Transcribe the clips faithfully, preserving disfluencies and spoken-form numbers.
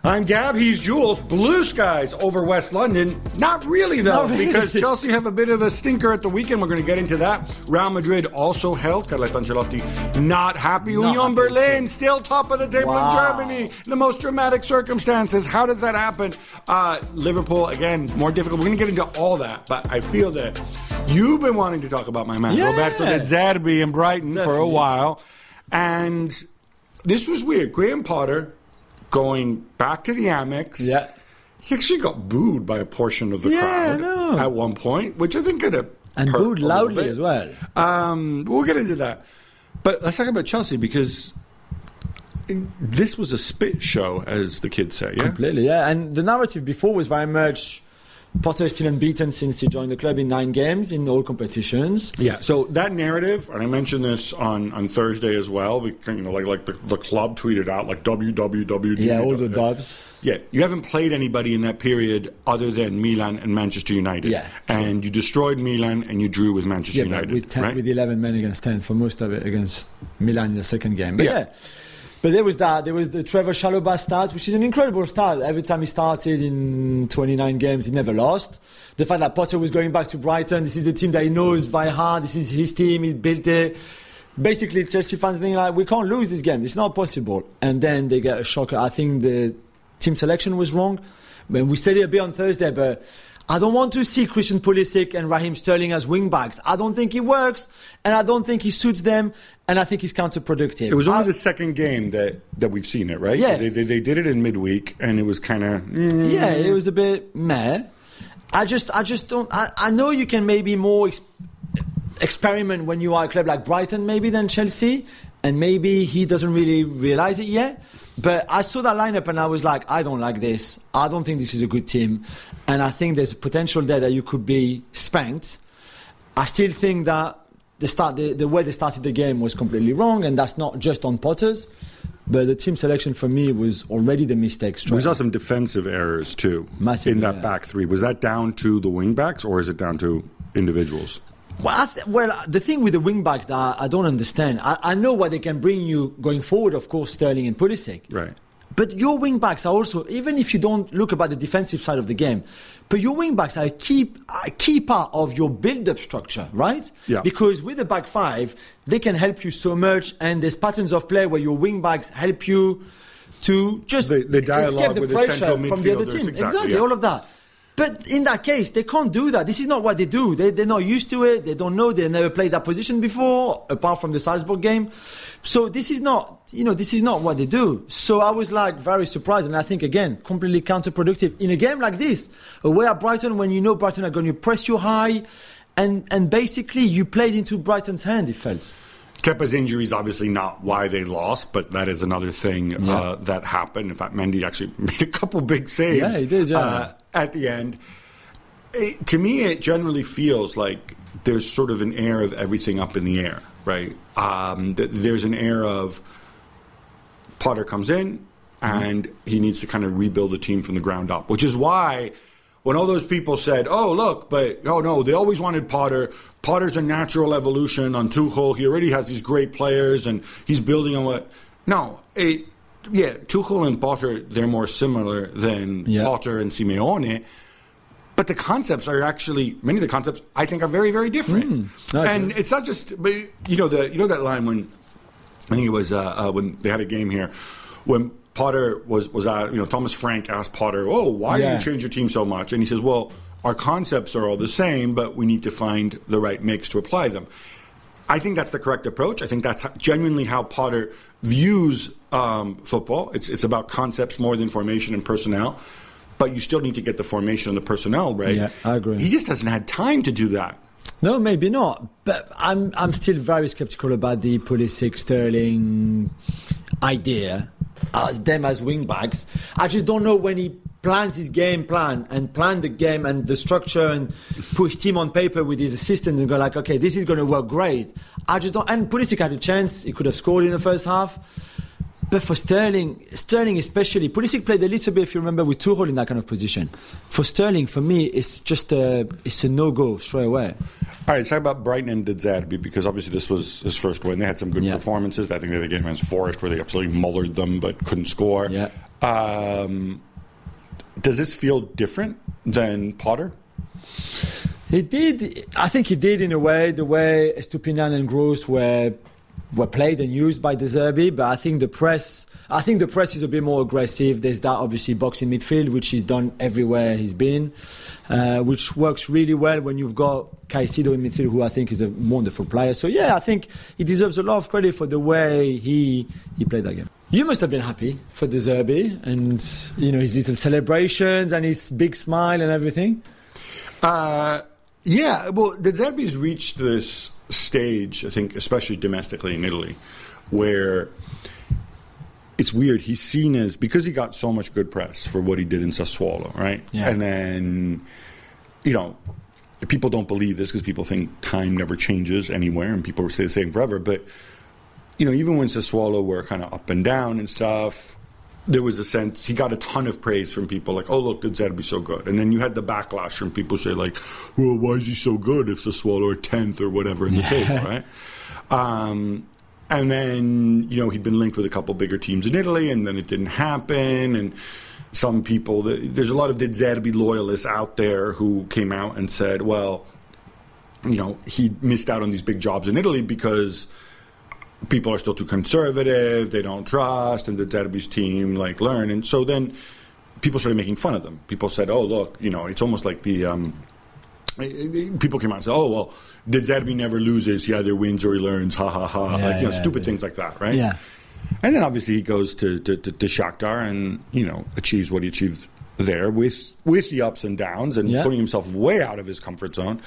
I'm Gab, he's Jules. Blue skies over West London. Not really, though, Not really. because Chelsea have a bit of a stinker at the weekend. We're going to get into that. Real Madrid also held. Carlo Ancelotti not happy. Not Union happy. Berlin still top of the table Wow. in Germany. The most dramatic circumstances. How does that happen? Uh, Liverpool, again, more difficult. We're going to get into all that, but I feel that you've been wanting to talk about my man, Yeah. Roberto De Zerbi in Brighton for a Definitely. while. And this was weird. Graham Potter going back to the Amex. Yeah. He actually got booed by a portion of the Yeah, crowd I know. at one point, which I think could have And hurt booed a little loudly bit. as well. Um, we'll get into that. But let's talk about Chelsea, because this was a spit show, as the kids say. Yeah. Completely, yeah. And the narrative before was very much Potter is still unbeaten since he joined the club in nine games in all competitions. Yeah. So that narrative, and I mentioned this on, on Thursday as well. We, you know, like like the, the club tweeted out like W W W. Yeah, all the dubs. Yeah, you haven't played anybody in that period other than Milan and Manchester United. Yeah. And you destroyed Milan and you drew with Manchester Yeah, United. but with, ten, right? with eleven men against ten for most of it against Milan in the second game. But Yeah. yeah. But there was that. There was the Trevor Chalobah start, which is an incredible start. Every time he started in twenty-nine games, he never lost. The fact that Potter was going back to Brighton, this is a team that he knows by heart. This is his team. He built it. Basically, Chelsea fans think like, we can't lose this game. It's not possible. And then they get a shocker. I think the team selection was wrong. When we said it a bit on Thursday, but I don't want to see Christian Pulisic and Raheem Sterling as wing backs. I don't think it works, and I don't think he suits them, and I think he's counterproductive. It was only I- the second game that, that we've seen it, right? Yeah. They, they, they did it in midweek, and it was kind of... Mm, Yeah, it was a bit meh. I just, I just don't. I, I know you can maybe more ex- experiment when you are a club like Brighton, maybe than Chelsea, and maybe he doesn't really realize it yet. But I saw that lineup and I was like, I don't like this. I don't think this is a good team, and I think there's potential there that you could be spanked. I still think that the start, the, the way they started the game was completely wrong, and that's not just on Potters. But the team selection for me was already the mistake. We saw some defensive errors, too, Massively, in that yeah. back three. Was that down to the wing-backs, or is it down to individuals? Well, I th- well, the thing with the wing backs that I, I don't understand. I, I know what they can bring you going forward. Of course, Sterling and Pulisic. Right. But your wing backs are also, even if you don't look about the defensive side of the game, but your wing backs are a key, a key part of your build-up structure, right? Yeah. Because with the back five, they can help you so much, and there's patterns of play where your wing backs help you to just The- the dialogue escape the with the pressure central from the other midfielders, team. exactly, yeah. all of that. But in that case, they can't do that. This is not what they do. They, they're not used to it. They don't know. They never played that position before, apart from the Salzburg game. So this is not, you know, this is not what they do. So I was like very surprised, and I think again completely counterproductive in a game like this, away at Brighton, when you know Brighton are going to press you high, and and basically you played into Brighton's hand. It felt. Kepa's injury is obviously not why they lost, but that is another thing Yeah. uh, that happened. In fact, Mendy actually made a couple big saves Yeah, he did, yeah. uh, at the end. It, to me, it generally feels like there's sort of an air of everything up in the air, right? Um, th- there's an air of Potter comes in and he needs to kind of rebuild the team from the ground up, which is why when all those people said, oh, look, but, oh, no, they always wanted Potter. Potter's a natural evolution on Tuchel. He already has these great players, and he's building on what... No, it, yeah, Tuchel and Potter, they're more similar than Yeah. Potter and Simeone. But the concepts are actually, many of the concepts, I think, are very, very different. Mm, I and agree. it's not just, but you know, the you know that line when, I think it was uh, uh, when they had a game here, when Potter was, was uh, you know, Thomas Frank asked Potter, oh, why do Yeah. you change your team so much? And he says, well, our concepts are all the same, but we need to find the right mix to apply them. I think that's the correct approach. I think that's how, genuinely how Potter views um, football. It's it's about concepts more than formation and personnel. But you still need to get the formation and the personnel right. Yeah, I agree. He just hasn't had time to do that. No, maybe not. But I'm I'm still very skeptical about the Pulisic Sterling idea as them as wing backs. I just don't know when he plans his game plan and plan the game and the structure and put his team on paper with his assistants and go like, okay, this is going to work great. I just don't. And Pulisic had a chance; he could have scored in the first half. But for Sterling, Sterling especially, Pulisic played a little bit, if you remember, with Tuchel in that kind of position. For Sterling, for me, it's just a it's a no go straight away. All right, let's talk about Brighton and De Zerbi, because obviously this was his first win. They had some good Yeah. performances. I think they had a game against Forest where they absolutely mullered them but couldn't score. Yeah. Um, does this feel different than Potter? It did. I think it did in a way, the way Estupiñán and Gross were were played and used by De Zerbi. But I think the press, I think the press is a bit more aggressive. There's that obviously boxing midfield, which he's done everywhere he's been, uh, which works really well when you've got Caicedo in midfield, who I think is a wonderful player. So yeah, I think he deserves a lot of credit for the way he he played that game. You must have been happy for De Zerbi and you know his little celebrations and his big smile and everything. Uh, yeah, well, De Zerbi's reached this stage, I think, especially domestically in Italy, where it's weird. He's seen as, because he got so much good press for what he did in Sassuolo, right? Yeah. And then, you know, people don't believe this because people think time never changes anywhere and people stay the same forever. But, you know, even when Sassuolo were kind of up and down and stuff, there was a sense, he got a ton of praise from people like, oh, look, De Zerbi's so good. And then you had the backlash from people say like, well, why is he so good if Sassuolo are tenth or whatever in the table, right? Um, and then, you know, he'd been linked with a couple bigger teams in Italy, and then it didn't happen. And some people, there's a lot of De Zerbi loyalists out there who came out and said, well, you know, he missed out on these big jobs in Italy because people are still too conservative, they don't trust, and the De Zerbi's team like learn. And so then people started making fun of them. People said, oh, look, you know, it's almost like the um, people came out and said, oh, well, De Zerbi never loses, he either wins or he learns, ha ha ha, yeah, like, you know, yeah, stupid yeah. things like that, right? Yeah. And then obviously he goes to, to, to, to Shakhtar and, you know, achieves what he achieved there with with the ups and downs and yeah. putting himself way out of his comfort zone.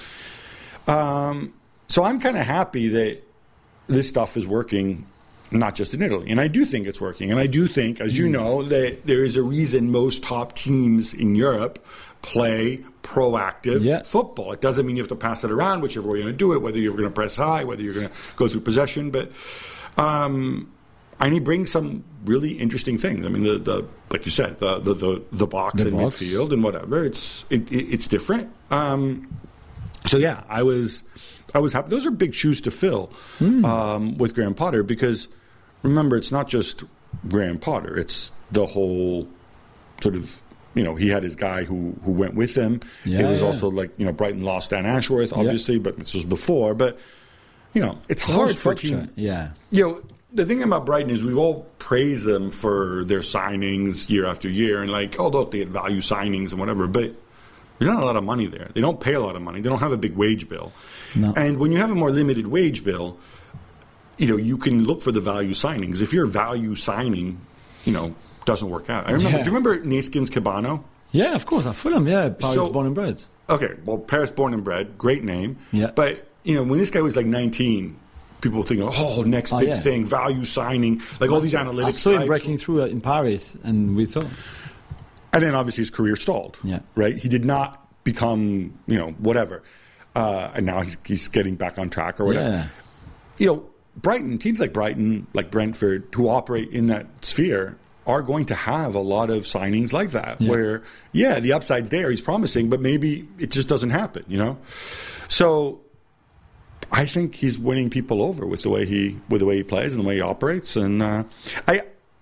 Um, so I'm kind of happy that this stuff is working, not just in Italy. And I do think it's working. And I do think, as you know, that there is a reason most top teams in Europe play proactive yeah. football. It doesn't mean you have to pass it around, whichever way you're going to do it, whether you're going to press high, whether you're going to go through possession. But um, and he brings some really interesting things. I mean, the, the like you said, the the the, the box the in box. midfield and whatever. It's it, it, it's different. Um, so yeah, I was. I was happy. Those are big shoes to fill mm. um, with Graham Potter because, remember, it's not just Graham Potter. It's the whole sort of, you know, he had his guy who, who went with him. Yeah, it was yeah. also like, you know, Brighton lost Dan Ashworth, obviously, yeah. but this was before. But, you know, it's The hard whole for a structure. team. Yeah. You know, the thing about Brighton is we've all praised them for their signings year after year and like, oh, look, they had value signings and whatever. But there's not a lot of money there. They don't pay a lot of money. They don't have a big wage bill. No. And when you have a more limited wage bill, you know, you can look for the value signings. If your value signing, you know, doesn't work out. I remember, Yeah. do you remember Neeskens Cabano? Yeah, of course. At Fulham, yeah. Paris So- born and bred. Okay, well, Paris born and bred, great name. Yeah. But, you know, when this guy was like nineteen, people were thinking, oh, next Oh, big yeah. thing, value signing, like all these analytics I saw him types. breaking through in Paris, and we thought, And then obviously his career stalled. Yeah. Right? He did not become, you know, whatever. Uh, and now he's, he's getting back on track or whatever. yeah, You know, Brighton, teams like Brighton, like Brentford, who operate in that sphere, are going to have a lot of signings like that, Yeah. where, yeah, the upside's there, he's promising, but maybe it just doesn't happen, you know? So I think he's winning people over with the way he with the way he plays and the way he operates. And uh, I,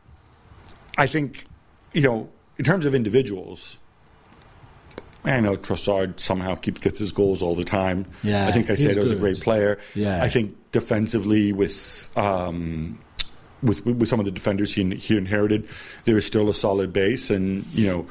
I think, you know, in terms of individuals, I know Trossard somehow keeps gets his goals all the time. Yeah, I think he's Caicedo's a good. great player. Yeah. I think defensively with um, with with some of the defenders he he inherited, there is still a solid base, and you know,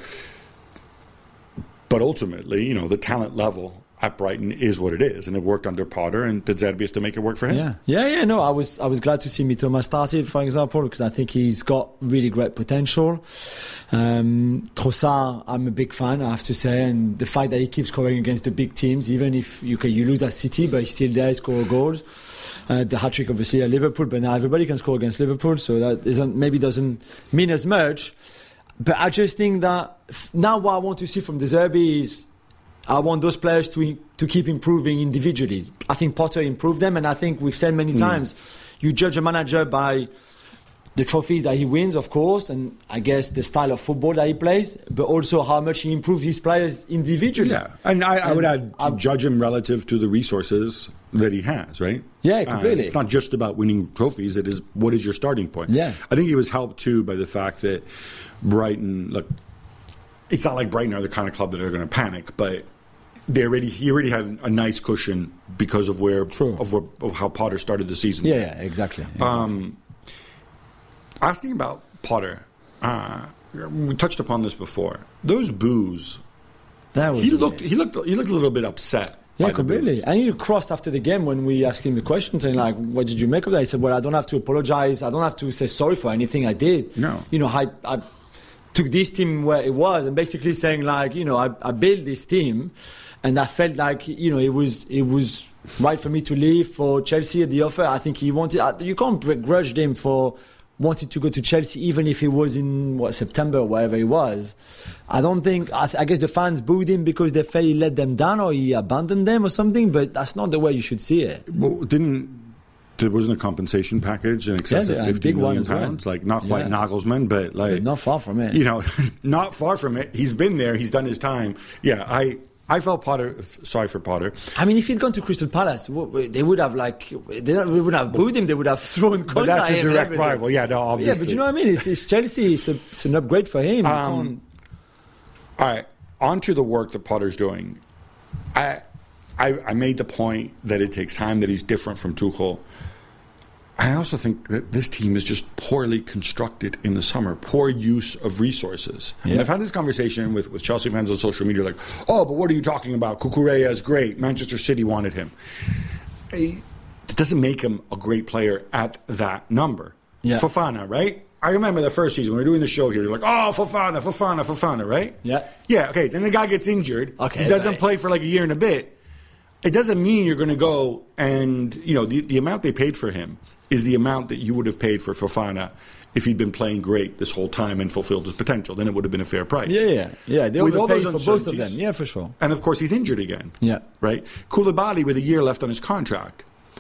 but ultimately, you know, the talent level at Brighton is what it is, and it worked under Potter, and De Zerbi has to make it work for him. yeah, yeah, yeah. No, I was I was glad to see Mitoma started, for example, because I think he's got really great potential. Um, Trossard, I'm a big fan, I have to say, and the fact that he keeps scoring against the big teams, even if you can, you lose at City, but he's still there, he scores goals. Uh, the hat trick, obviously, at Liverpool, but now everybody can score against Liverpool, so that isn't maybe doesn't mean as much. But I just think that now what I want to see from De Zerbi is I want those players to to keep improving individually. I think Potter improved them, and I think we've said many times, you judge a manager by the trophies that he wins, of course, and I guess the style of football that he plays, but also how much he improves his players individually. Yeah, and I, I would add, And to judge him relative to the resources that he has, right? Yeah, completely. Uh, it's not just about winning trophies. It is what is your starting point. Yeah. I think he was helped, too, by the fact that Brighton, look, it's not like Brighton are the kind of club that are going to panic, but they already he already had a nice cushion because of where True. of, where, of how Potter started the season. Yeah, yeah, exactly. exactly. Um, asking about Potter, uh, we touched upon this before. Those boos, that was he looked weird. he looked he looked a little bit upset. Yeah, by the completely. boos. And he crossed after the game when we asked him the question, saying like, "What did you make of that?" He said, "Well, I don't have to apologize. I don't have to say sorry for anything I did. No. You know, I, I took this team where it was, and basically saying like, you know, I, I built this team, and I felt like, you know, it was it was right for me to leave for Chelsea at the offer. I think he wanted. You can't begrudge him for wanted to go to Chelsea, even if it was in what September or wherever it was. I don't think. I, th- I guess the fans booed him because they felt he let them down or he abandoned them or something. But that's not the way you should see it. Well, didn't there wasn't a compensation package in excess Yeah, of a fifty big one million as well. pounds? Like not quite Yeah. Nagelsmann, but like But not far from it. You know, not far from it. He's been there. He's done his time. Yeah, I I felt Potter. Sorry for Potter. I mean, if he'd gone to Crystal Palace, w- they would have like they wouldn't have booed him. They would have thrown. But that's a direct rival. Yeah, no, Yeah, obviously. but you know what I mean? It's, it's Chelsea. It's, a, it's an upgrade for him. You Um, can't- All right, on to the work that Potter's doing. I, I, I made the point that it takes time, that he's different from Tuchel. I also think that this team is just poorly constructed in the summer, poor use of resources. Yeah. And I've had this conversation with, with Chelsea fans on social media, like, oh, but what are you talking about? Cucurella is great. Manchester City wanted him. It doesn't make him a great player at that number. Yeah. Fofana, right? I remember the first season when we were doing the show here. You're like, oh, Fofana, Fofana, Fofana, right? Yeah. Yeah, okay. Then the guy gets injured. Okay, He doesn't right. play for like a year and a bit. It doesn't mean you're going to go and, you know, the, the amount they paid for him is the amount that you would have paid for Fofana if he'd been playing great this whole time and fulfilled his potential. Then it would have been a fair price. yeah, yeah, yeah. They With all overpaid those for both of them. uncertainties. Yeah, for sure. And of course, he's injured again. Yeah. Right? Koulibaly with a year left on his contract.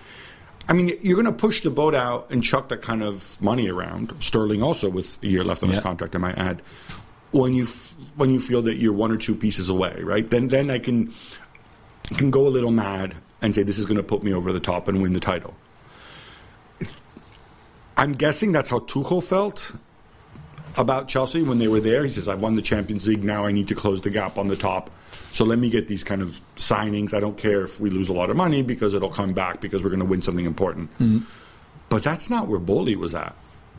I mean, you're going to push the boat out and chuck that kind of money around. Sterling also with a year left on his Yeah. contract, I might add. When you f- when you feel that you're one or two pieces away, right? Then then I can can go a little mad and say this is going to put me over the top and win the title. I'm guessing that's how Tuchel felt about Chelsea when they were there. He says, I've won the Champions League, now I need to close the gap on the top. So let me get these kind of signings. I don't care if we lose a lot of money because it'll come back because we're going to win something important. Mm-hmm. But that's not where Bowley was at.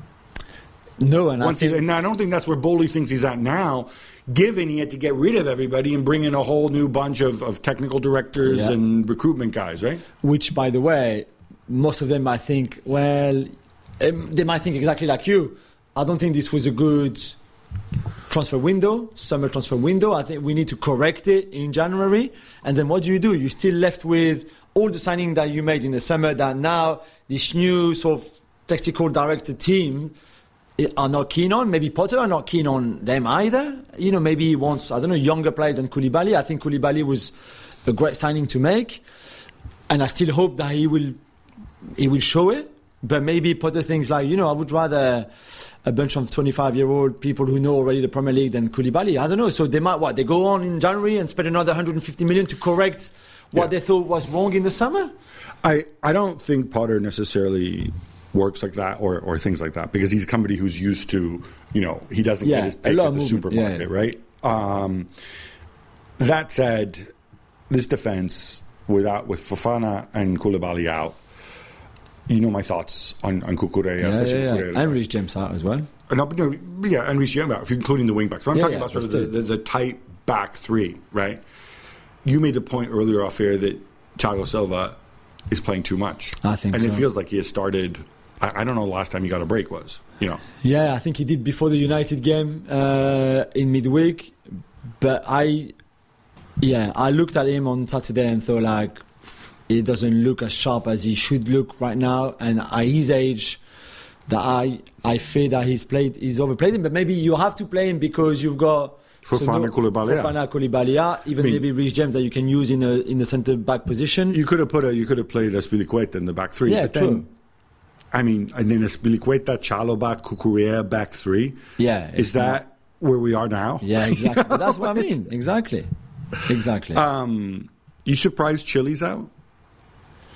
No, and I Once he, think and I don't think that's where Bowley thinks he's at now, given he had to get rid of everybody and bring in a whole new bunch of, of technical directors Yeah. and recruitment guys, right? which, by the way, most of them might think, well, um, they might think exactly like you. I don't think this was a good transfer window, summer transfer window. I think we need to correct it in January. And then what do you do? You're still left with all the signing that you made in the summer that now this new sort of tactical director team are not keen on. Maybe Potter are not keen on them either. You know, maybe he wants, I don't know, younger players than Koulibaly. I think Koulibaly was a great signing to make. And I still hope that he will he will show it. But maybe Potter thinks like, you know, I would rather a bunch of twenty-five-year-old people who know already the Premier League than Koulibaly. I don't know. So they might, what, they go on in January and spend another one hundred fifty million to correct what Yeah. they thought was wrong in the summer? I, I don't think Potter necessarily works like that or, or things like that because he's somebody who's used to, you know, he doesn't Yeah, get his a pick lot at of the movement. supermarket, Yeah, yeah. right? Um, that said, this defense without with Fofana and Koulibaly out, you know my thoughts on, on Cucurella, Yeah, especially yeah, yeah. Cucurella. And Reece James out as well. No, but no, yeah, and Reece James, if you're including the wing backs. But I'm Yeah, talking yeah, about sort of but the, still. the, the tight back three, right? You made the point earlier off air that Thiago Silva is playing too much. I think and so. it feels like he has started. I, I don't know the last time he got a break was. You know, Yeah, I think he did before the United game uh, in midweek. But I, yeah, I looked at him on Saturday and thought like, he doesn't look as sharp as he should look right now. And at his age, that I I fear that he's played, he's overplayed him. But maybe you have to play him because you've got Fofana, Koulibaly. Fofana, Koulibaly, even I mean- maybe Reece James that you can use in a in the centre back position. you could have put a you could have played Azpilicueta in the back three. Yeah, but then, true. I mean, and then Azpilicueta, Chalobah, Cucurella back three. Yeah, is it's that where we are now? Yeah, exactly. But that's what I mean. Exactly, exactly. Um, you surprised Chile's out?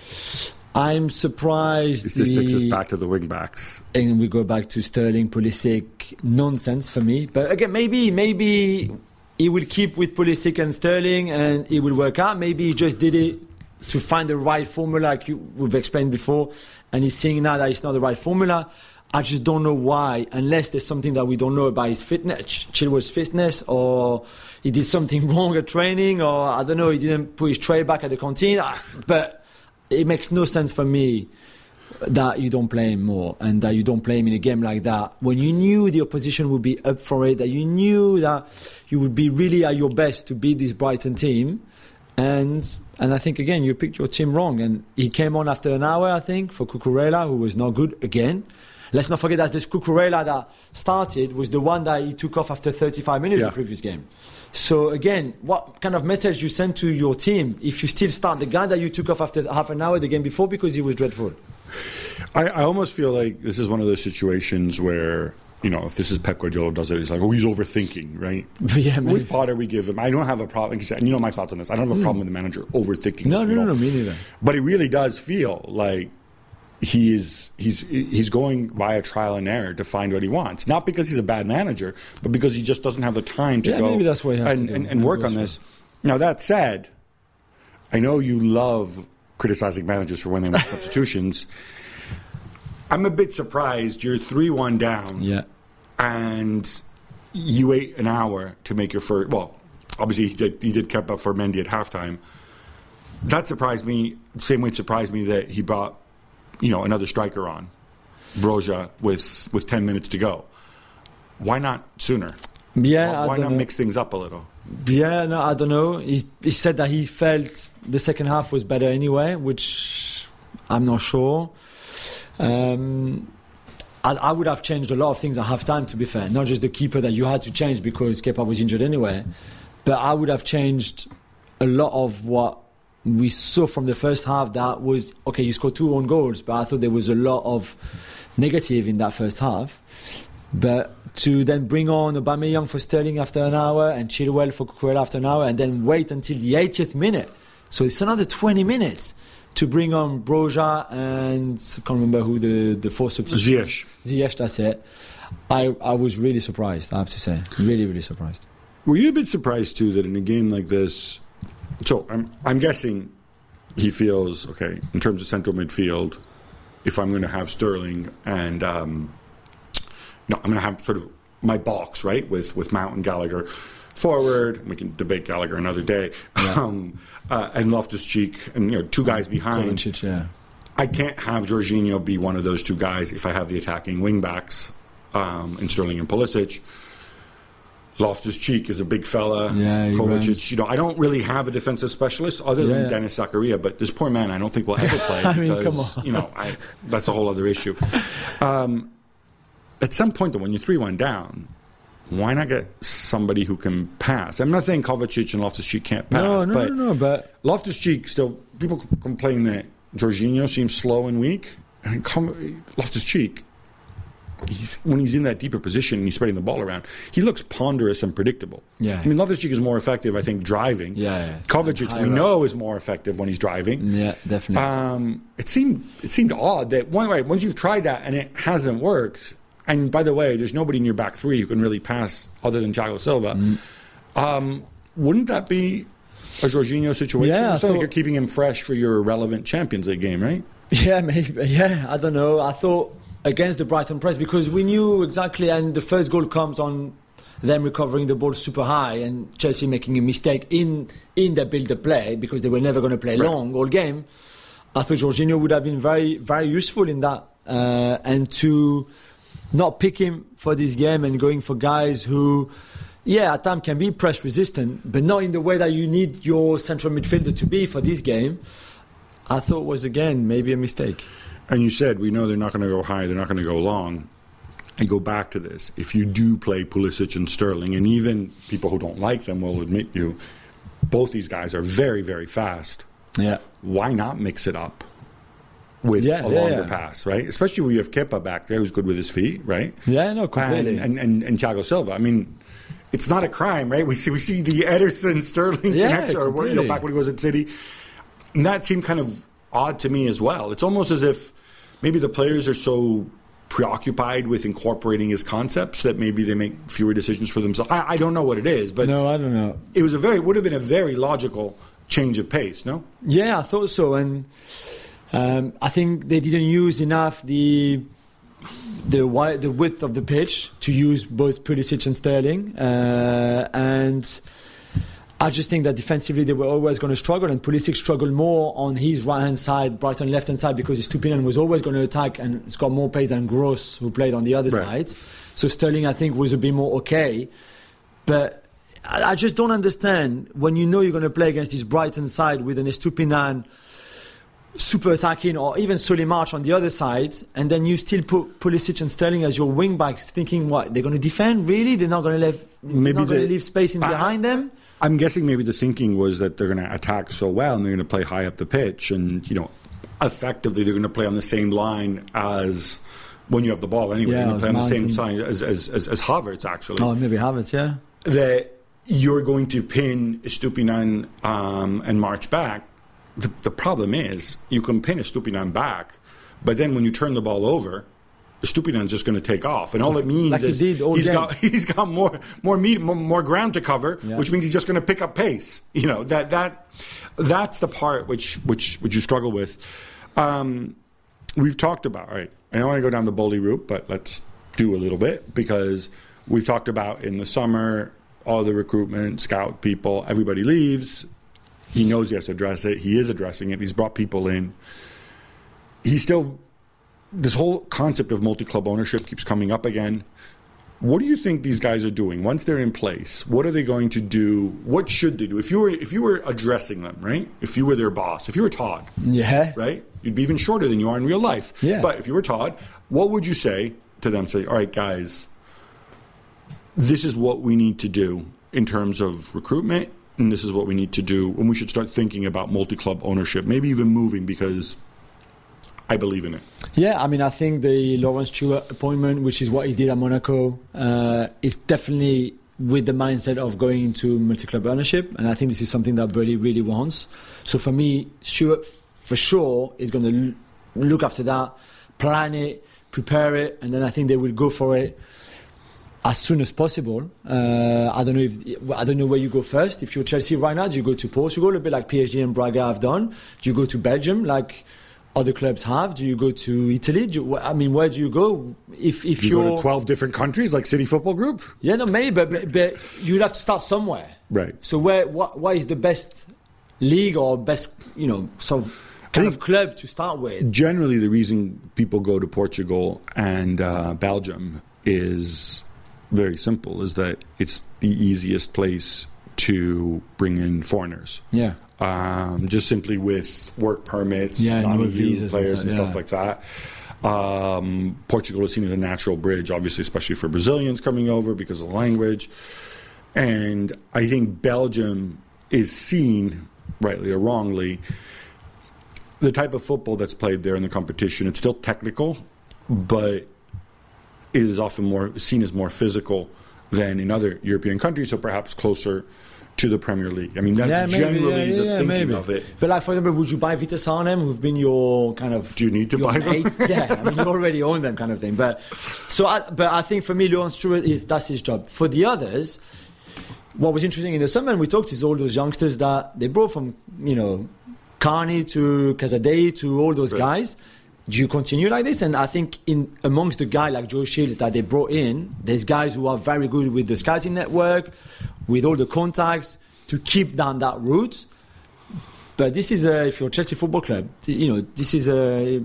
I'm surprised. This the, takes us back to the wing backs. And we go back to Sterling, Pulisic, nonsense for me. But again, maybe, maybe he will keep with Pulisic and Sterling and it will work out. Maybe he just did it to find the right formula, like you, we've explained before, and he's seeing now that it's not the right formula. I just don't know why, unless there's something that we don't know about his fitness, Chilwell's fitness, or he did something wrong at training, or I don't know, he didn't put his tray back at the canteen. But it makes no sense for me that you don't play him more and that you don't play him in a game like that when you knew the opposition would be up for it, that you knew that you would be really at your best to beat this Brighton team. And and I think, again, you picked your team wrong. And he came on after an hour, I think, for Cucurella, who was not good again. Let's not forget that this Cucurella that started was the one that he took off after thirty-five minutes yeah. the previous game. So, again, what kind of message you send to your team if you still start the guy that you took off after half an hour the game before because he was dreadful? I, I almost feel like this is one of those situations where, you know, if this is Pep Guardiola does it, he's like, oh, he's overthinking, right? Yeah, with Potter, we give him. I don't have a problem. Like you said, and you know my thoughts on this. I don't have a mm. problem with the manager overthinking. No, no, no, no, me neither. But it really does feel like he is he's he's going via trial and error to find what he wants. Not because he's a bad manager, but because he just doesn't have the time to yeah, go maybe that's what he has and, to do. and, and work on this. Now, that said, I know you love criticizing managers for when they make substitutions. I'm a bit surprised you're three one down. Yeah. And you wait an hour to make your first. Well, obviously he did, he did keep up for Mendy at halftime. That surprised me. Same way it surprised me that he brought, you know, another striker on, Broja, with with ten minutes to go. Why not sooner? Yeah, why, why I don't not know. mix things up a little? Yeah, no, I don't know. He he said that he felt the second half was better anyway, which I'm not sure. Um, I, I would have changed a lot of things at half time, to be fair. Not just the keeper that you had to change because Kepa was injured anyway. But I would have changed a lot of what we saw from the first half. That was, okay, you scored two own goals, but I thought there was a lot of negative in that first half. But to then bring on Aubameyang for Sterling after an hour and Chilwell for Cucurella after an hour and then wait until the eightieth minute. So it's another twenty minutes. To bring on Broja and I can't remember who the, the fourth substitute. Ziyech. Ziyech, that's it. I I was really surprised, I have to say. Really, really surprised. Were you a bit surprised, too, that in a game like this... So, I'm, I'm guessing he feels, okay, in terms of central midfield, if I'm going to have Sterling and... Um, no, I'm going to have sort of my box, right, with, with Mount and Gallagher forward. We can debate Gallagher another day. Yeah. Um, uh, and Loftus-Cheek, and you know, two guys behind. Kovacic, yeah. I can't have Jorginho be one of those two guys if I have the attacking wing backs um, in Sterling and Pulisic. Loftus-Cheek is a big fella. Yeah, Kovacic, you know, I don't really have a defensive specialist other than yeah. Dennis Zakaria, but this poor man, I don't think will ever play. I because, mean, come on. You know, I, that's a whole other issue. Um, at some point, though, when you're three one down, why not get somebody who can pass? I'm not saying Kovacic and Loftus-Cheek can't pass, no, no, but, no, no, but Loftus-Cheek still, people complain that Jorginho seems slow and weak. And Loftus-Cheek, he's, when he's in that deeper position and he's spreading the ball around, he looks ponderous and predictable. Yeah. I mean, Loftus-Cheek is more effective, I think, driving. Yeah, yeah. Kovacic, we know, is more effective when he's driving. Yeah, definitely. Um, it seemed it seemed odd that one, right, once you've tried that and it hasn't worked. And by the way, there's nobody in your back three who can really pass other than Thiago Silva. Mm. Um, wouldn't that be a Jorginho situation? Yeah, it's not like you're keeping him fresh for your irrelevant Champions League game, right? Yeah, maybe. Yeah, I don't know. I thought against the Brighton press because we knew exactly, and the first goal comes on them recovering the ball super high and Chelsea making a mistake in in their build-up play because they were never going to play right. long all game. I thought Jorginho would have been very, very useful in that, uh, and to not pick him for this game and going for guys who, yeah, at times can be press resistant, but not in the way that you need your central midfielder to be for this game, I thought was, again, maybe a mistake. And you said, we know they're not going to go high, they're not going to go long. And go back to this. If you do play Pulisic and Sterling, and even people who don't like them will admit you, both these guys are very, very fast. Yeah. Why not mix it up? With yeah, a yeah, longer yeah. pass, right? Especially when you have Kepa back there who's good with his feet, right? Yeah, no, completely. And, and, and, and Thiago Silva. I mean, it's not a crime, right? We see we see the Ederson Sterling yeah, connection, or you know, back when he was at City. And that seemed kind of odd to me as well. It's almost as if maybe the players are so preoccupied with incorporating his concepts that maybe they make fewer decisions for themselves. I, I don't know what it is, but no, I don't know. It was a very would have been a very logical change of pace. No, yeah, I thought so, and um, I think they didn't use enough the the wide, the width of the pitch to use both Pulisic and Sterling, uh, and I just think that defensively they were always going to struggle, and Pulisic struggled more on his right-hand side, Brighton left-hand side, because Estupiñán was always going to attack and it's got more pace than Gross, who played on the other right. side. So Sterling, I think, was a bit more okay. But I, I just don't understand when you know you're going to play against this Brighton side with an Estupiñán super attacking, or even Solly March on the other side, and then you still put Pulisic and Sterling as your wing backs, thinking, what, they're going to defend? Really? They're not going to leave, Maybe not they, going to leave space in I, behind them? I'm guessing maybe the thinking was that they're going to attack so well and they're going to play high up the pitch, and you know, effectively they're going to play on the same line as when you have the ball anyway. Yeah, they're going to play on the mountain. same side as, as, as, as Havertz, actually. Oh, maybe Havertz, yeah. That you're going to pin Estupiñán um, and march back. The, the problem is you can pin Estupiñán back, but then when you turn the ball over, Estupiñán's just going to take off, and all it means like is he did all he's game. got he's got more more meat, more, more ground to cover, yeah. which means he's just going to pick up pace. You know that that that's the part which which which you struggle with. Um, we've talked about. All right, I don't want to go down the Boli route, but let's do a little bit, because we've talked about in the summer all the recruitment, scout people, everybody leaves. He knows he has to address it. He is addressing it. He's brought people in. He's still. This whole concept of multi-club ownership keeps coming up again. What do you think these guys are doing once they're in place? What are they going to do? What should they do? If you were if you were addressing them, right? If you were their boss, if you were Todd, yeah, right? You'd be even shorter than you are in real life. Yeah. But if you were Todd, what would you say to them? Say, all right, guys, this is what we need to do in terms of recruitment, and this is what we need to do, and we should start thinking about multi-club ownership, maybe even moving, because I believe in it. Yeah, I mean, I think the Lawrence Stewart appointment, which is what he did at Monaco, uh, is definitely with the mindset of going into multi-club ownership, and I think this is something that Burley really wants. So for me, Stewart for sure is going to l- look after that, plan it, prepare it, and then I think they will go for it as soon as possible. Uh, I don't know if I don't know where you go first. If you're Chelsea right now, do you go to Portugal, a bit like P S G and Braga have done? Do you go to Belgium, like other clubs have? Do you go to Italy? Do you, I mean, where do you go? If if Do you you're go to twelve different countries like City Football Group? Yeah, no, maybe, but, but, but you'd have to start somewhere. Right. So where what what is the best league or best, you know, sort of kind of club to start with? Generally, the reason people go to Portugal and uh, Belgium is very simple, is that it's the easiest place to bring in foreigners. Yeah. Um, just simply with work permits, Yeah, no non-E U visas and players and stuff, stuff, yeah. like that. Um, Portugal is seen as a natural bridge, obviously, especially for Brazilians coming over because of the language. And I think Belgium is seen, rightly or wrongly, the type of football that's played there in the competition. It's still technical, but it is often more seen as more physical than in other European countries, so perhaps closer to the Premier League. I mean, that's Yeah, maybe, generally yeah, the yeah, thinking maybe. of it. But like, for example, would you buy Vitesse Arnhem, who've been your kind of... Do you need to your buy them? mates? Yeah, I mean, you already own them, kind of thing. But so, I, but I think for me, Lawrence Stewart is that's his job. For the others, what was interesting in the summer, and we talked, is all those youngsters that they brought from, you know, Carney to Casadei to all those Right. guys. Do you continue like this? And I think in amongst the guy like Joe Shields that they brought in, there's guys who are very good with the scouting network, with all the contacts, to keep down that route. But this is a, if you're a Chelsea Football Club, you know, this is a,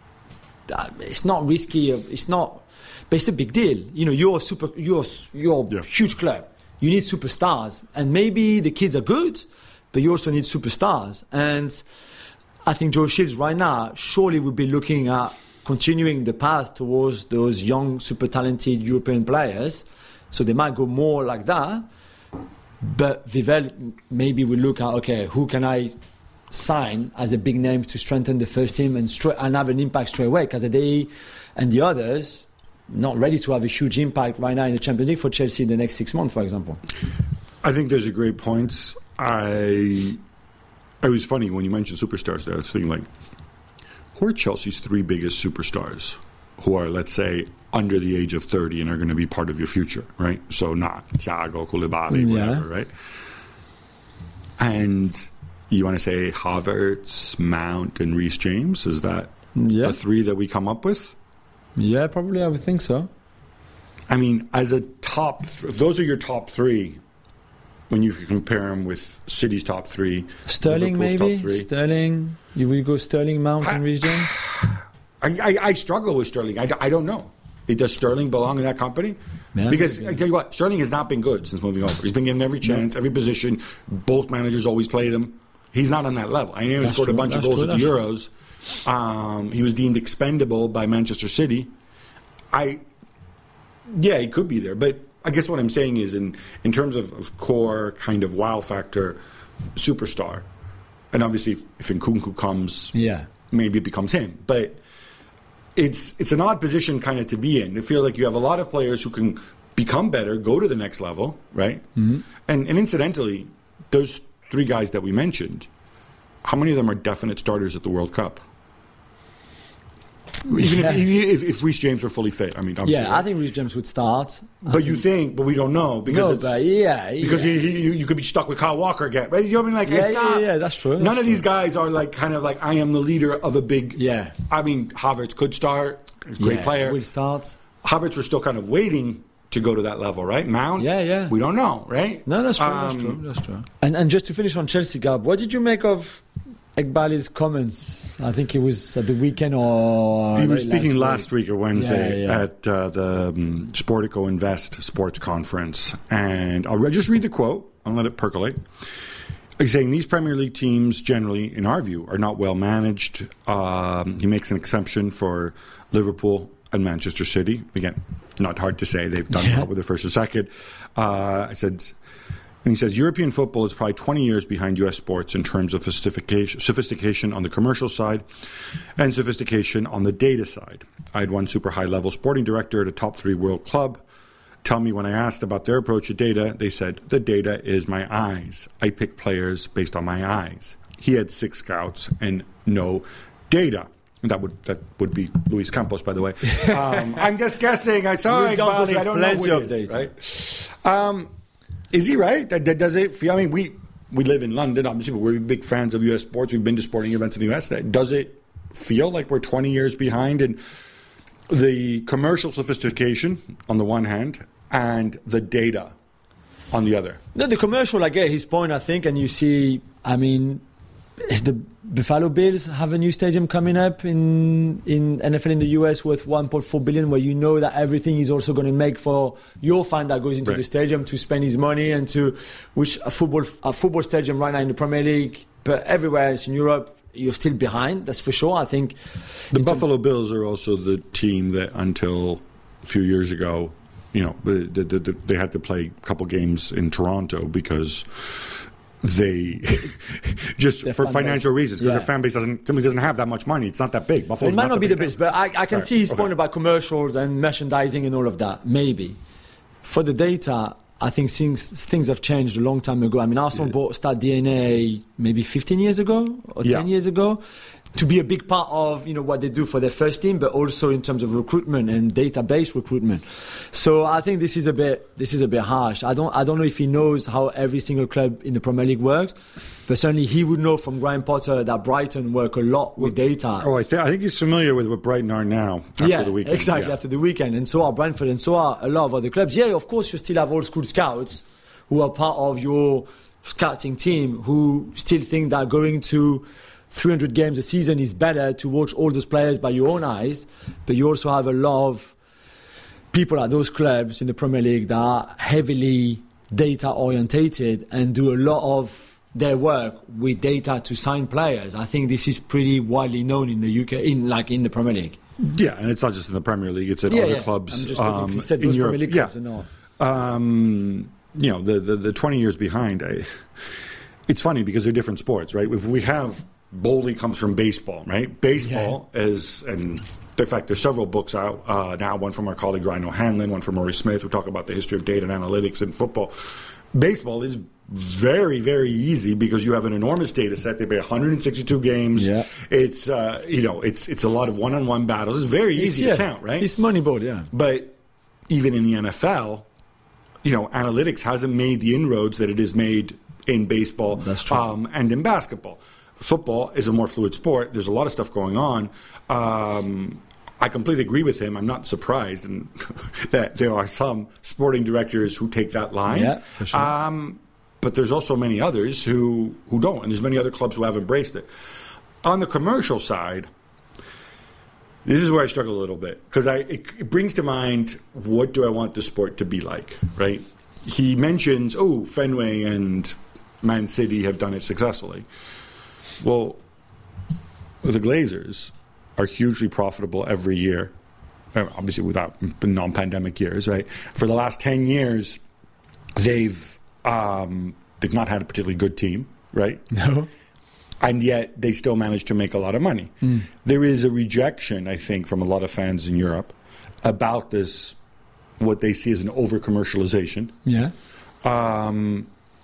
it's not risky, it's not, but it's a big deal. You know, you're a super, you're, you're a Yeah. huge club. You need superstars. And maybe the kids are good, but you also need superstars. And I think Joe Shields right now surely would be looking at continuing the path towards those young, super talented European players. So they might go more like that. But Vivell maybe will look at, okay, who can I sign as a big name to strengthen the first team and, stra- and have an impact straight away? Because they and the others not ready to have a huge impact right now in the Champions League for Chelsea in the next six months, for example. I think those are great points. I. It was funny when you mentioned superstars there. I was thinking, like, who are Chelsea's three biggest superstars who are, let's say, under the age of thirty and are going to be part of your future, right? So not Thiago, Koulibaly, whatever, yeah. right? And you want to say Havertz, Mount, and Reece James? Is that yeah. the three that we come up with? Yeah, probably. I would think so. I mean, as a top, th- those are your top three. When you compare them with City's top three, Sterling Liverpool's maybe top three. Sterling. You will go Sterling, Mount, and Reece James. I, I, I struggle with Sterling. I, I don't know. Does Sterling belong in that company? Yeah, because yeah. I tell you what, Sterling has not been good since moving over. He's been given every chance, every position. Both managers always played him. He's not on that level. I know he scored true. a bunch That's of goals true. at the That's Euros. Um, he was deemed expendable by Manchester City. I, yeah, he could be there, but I guess what I'm saying is, in in terms of, of core kind of wow factor, superstar, and obviously if Nkunku comes, yeah, maybe it becomes him, but. It's it's an odd position kind of to be in. I feel like you have a lot of players who can become better, go to the next level, right? Mm-hmm. And and incidentally, those three guys that we mentioned, how many of them are definite starters at the World Cup? Even yeah. if, if if Reece James were fully fit, I mean, yeah, right? I think Reece James would start. But I you think, think, but we don't know because no, it's, but yeah, because yeah. He, he, you could be stuck with Kyle Walker again, right? You know what I mean? Like, yeah, it's yeah, not, yeah, that's true. That's none true. of these guys are like kind of like I am the leader of a big. Yeah, I mean, Havertz could start. He's a great yeah, player. Will start. Havertz was still kind of waiting to go to that level, right? Mount? Yeah, yeah. We don't know, right? No, that's true. Um, that's true. That's true. And and just to finish on Chelsea, Gab, what did you make of Eghbali's comments? I think it was at the weekend or he was last speaking week. last week or Wednesday Yeah, yeah. at uh, the um, Sportico Invest Sports Conference, and I'll re- just read the quote. I'll let it percolate. He's saying these Premier League teams, generally, in our view, are not well managed. Um, he makes an exception for Liverpool and Manchester City. Again, not hard to say. They've done Yeah. well with the first and second. Uh, I said, and he says, European football is probably twenty years behind U S sports in terms of sophistication, sophistication on the commercial side and sophistication on the data side. I had one super high-level sporting director at a top three world club tell me when I asked about their approach to data, they said, the data is my eyes. I pick players based on my eyes. He had six scouts and no data. That would that would be Luis Campos, by the way. Um, I'm just guessing. I saw Luis Campos Eghbali. I has don't know plenty who of it is, data. right? Um, is he right? That, that does it feel? I mean, we we live in London. Obviously, but we're big fans of U S sports. We've been to sporting events in the U S. That does it feel like we're twenty years behind in the commercial sophistication on the one hand and the data on the other? No, the commercial, I get his point, I think, and you see, I mean, is the Buffalo Bills have a new stadium coming up in, in N F L in the U S worth one point four billion, where you know that everything is also going to make for your fan that goes into right. the stadium to spend his money, and to which a football a football stadium right now in the Premier League, but everywhere else in Europe, you're still behind. That's for sure. I think the Buffalo Bills are also the team that until a few years ago, you know, the, the, the, they had to play a couple games in Toronto because they just Their for fan financial base. reasons, because Yeah. their fan base doesn't simply doesn't have that much money. It's not that big. Buffalo's it might not be the big Bills, but I, I can Right. see his Okay. point about commercials and merchandising and all of that. Maybe for the data, I think things things have changed a long time ago. I mean, Arsenal Yeah. bought Stat D N A maybe fifteen years ago or Yeah. ten years ago to be a big part of, you know, what they do for their first team, but also in terms of recruitment and database recruitment. So I think this is a bit this is a bit harsh. I don't I don't know if he knows how every single club in the Premier League works, but certainly he would know from Graham Potter that Brighton work a lot with data. Oh, I, th- I think he's familiar with what Brighton are now after yeah, the weekend. exactly, Yeah. after the weekend. And so are Brentford, and so are a lot of other clubs. Yeah, of course, you still have old school scouts who are part of your scouting team who still think that going to three hundred games a season is better to watch all those players by your own eyes. But you also have a lot of people at those clubs in the Premier League that are heavily data orientated and do a lot of their work with data to sign players. I think this is pretty widely known in the U K, in like in the Premier League. Yeah, and it's not just in the Premier League; it's in Yeah, other yeah. clubs. I'm just looking, um, he said in those Europe. Premier League Yeah. clubs, and all. Um, you know, the, the, the twenty years behind, I, it's funny because they're different sports, right? If we have, Bowley comes from baseball, right? Baseball yeah. is, and in fact, there's several books out uh, now, one from our colleague Ryan O'Hanlon, one from Murray Smith, who talk about the history of data and analytics in football. Baseball is very, very easy because you have an enormous data set. They play one hundred sixty-two games. Yeah. It's uh, you know, it's it's a lot of one-on-one battles. It's very easy it's, to yeah, count, right? It's Moneyball, yeah. But even in the N F L, you know, analytics hasn't made the inroads that it has made in baseball. That's true. Um, and in basketball. Football is a more fluid sport. There's a lot of stuff going on. Um, I completely agree with him. I'm not surprised and that there are some sporting directors who take that line. Yeah, for sure. Um, but there's also many others who, who don't, and there's many other clubs who have embraced it. On the commercial side, this is where I struggle a little bit because I it, it brings to mind what do I want the sport to be like, right? He mentions, oh, Fenway and Man City have done it successfully. Well, the Glazers are hugely profitable every year, obviously without non-pandemic years, right? For the last ten years, they've um, they've not had a particularly good team, right? No. And yet they still manage to make a lot of money. Mm. There is a rejection, I think, from a lot of fans in Europe about this, what they see as an over-commercialization. Yeah. Um,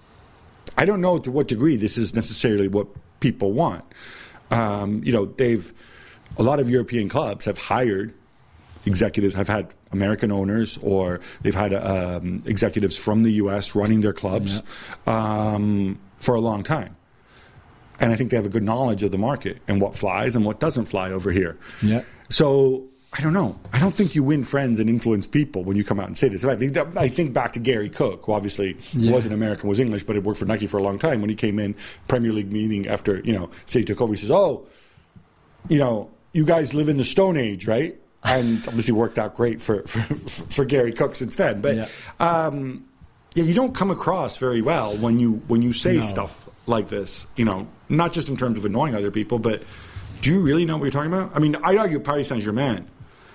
I don't know to what degree this is necessarily what people want. Um, you know, they've a lot of European clubs have hired executives, have had American owners, or they've had um, executives from the U S running their clubs yeah. um, for a long time. And I think they have a good knowledge of the market and what flies and what doesn't fly over here. Yeah. So I don't know. I don't think you win friends and influence people when you come out and say this. I think, that, I think back to Gary Cook, who obviously yeah. wasn't American, was English, but had worked for Nike for a long time. When he came in, Premier League meeting after, you know, say he took over, he says, oh, you know, you guys live in the Stone Age, right? And obviously worked out great for, for, for Gary Cook since then. But yeah. Um, yeah, you don't come across very well when you when you say no. stuff like this, you know, not just in terms of annoying other people, but do you really know what you're talking about? I mean, I'd argue Paris Saint-Germain,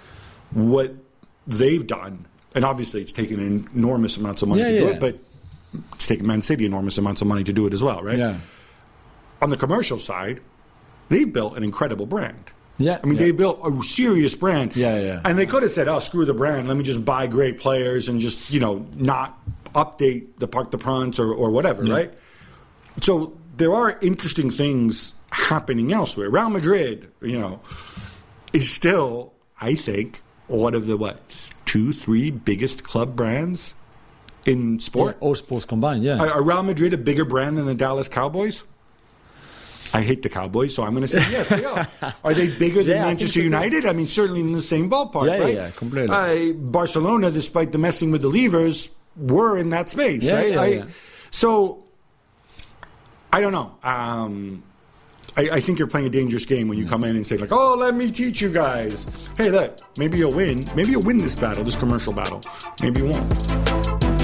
what they've done, and obviously it's taken enormous amounts of money yeah, to yeah. do it, but it's taken Man City enormous amounts of money to do it as well, right? Yeah. On the commercial side, they've built an incredible brand. Yeah, I mean, yeah. they built a serious brand. Yeah, yeah. And they could have said, oh, screw the brand. Let me just buy great players and just, you know, not update the Parc des Princes or, or whatever, yeah. right? So there are interesting things happening elsewhere. Real Madrid, you know, is still, I think, one of the, what, two, three biggest club brands in sport? Yeah, all sports combined, yeah. Are, are Real Madrid a bigger brand than the Dallas Cowboys? I hate the Cowboys, so I'm going to say yes, they are. Are they bigger than yeah, Manchester United? I mean, certainly in the same ballpark, yeah, right? Yeah, yeah, completely. Uh, Barcelona, despite the messing with the levers, were in that space, yeah, right? Yeah, I, yeah. So, I don't know. Um, I, I think you're playing a dangerous game when you come in and say, like, oh, let me teach you guys. Hey, look, maybe you'll win. Maybe you'll win this battle, this commercial battle. Maybe you won't.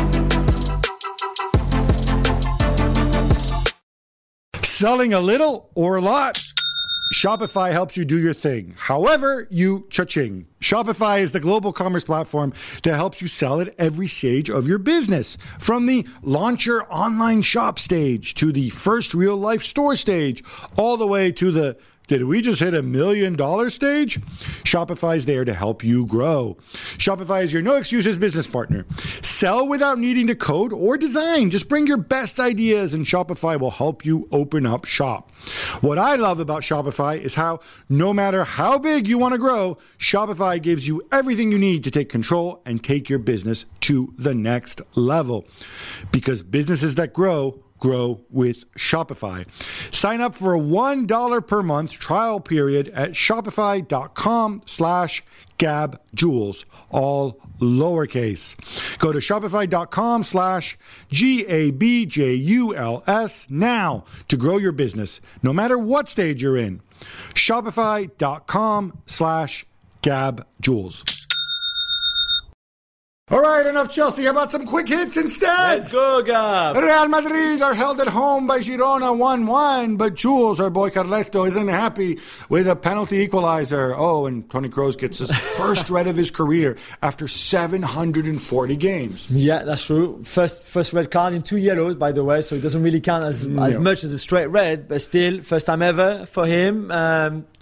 Selling a little or a lot? Shopify helps you do your thing, however you cha-ching. Shopify is the global commerce platform that helps you sell at every stage of your business. From the launch your online shop stage to the first real life store stage, all the way to the did we just hit a million dollar stage? Shopify is there to help you grow. Shopify is your no excuses business partner. Sell without needing to code or design. Just bring your best ideas and Shopify will help you open up shop. What I love about Shopify is how no matter how big you want to grow, Shopify gives you everything you need to take control and take your business to the next level. Because businesses that grow, grow with Shopify. Sign up for a one dollar per month trial period at shopify.com slash gabjules, all lowercase. Go to shopify.com slash G-A-B-J-U-L-S now to grow your business, no matter what stage you're in. Shopify.com slash gabjules. All right, enough Chelsea. How about some quick hits instead? Let's go, Gab. Real Madrid are held at home by Girona one one, but Jules, our boy Carleto, isn't happy with a penalty equalizer. Oh, and Toni Kroos gets his first red of his career after seven hundred forty games. Yeah, that's true. First first red card in two yellows, by the way, so it doesn't really count as, No. as much as a straight red, but still, first time ever for him. Um,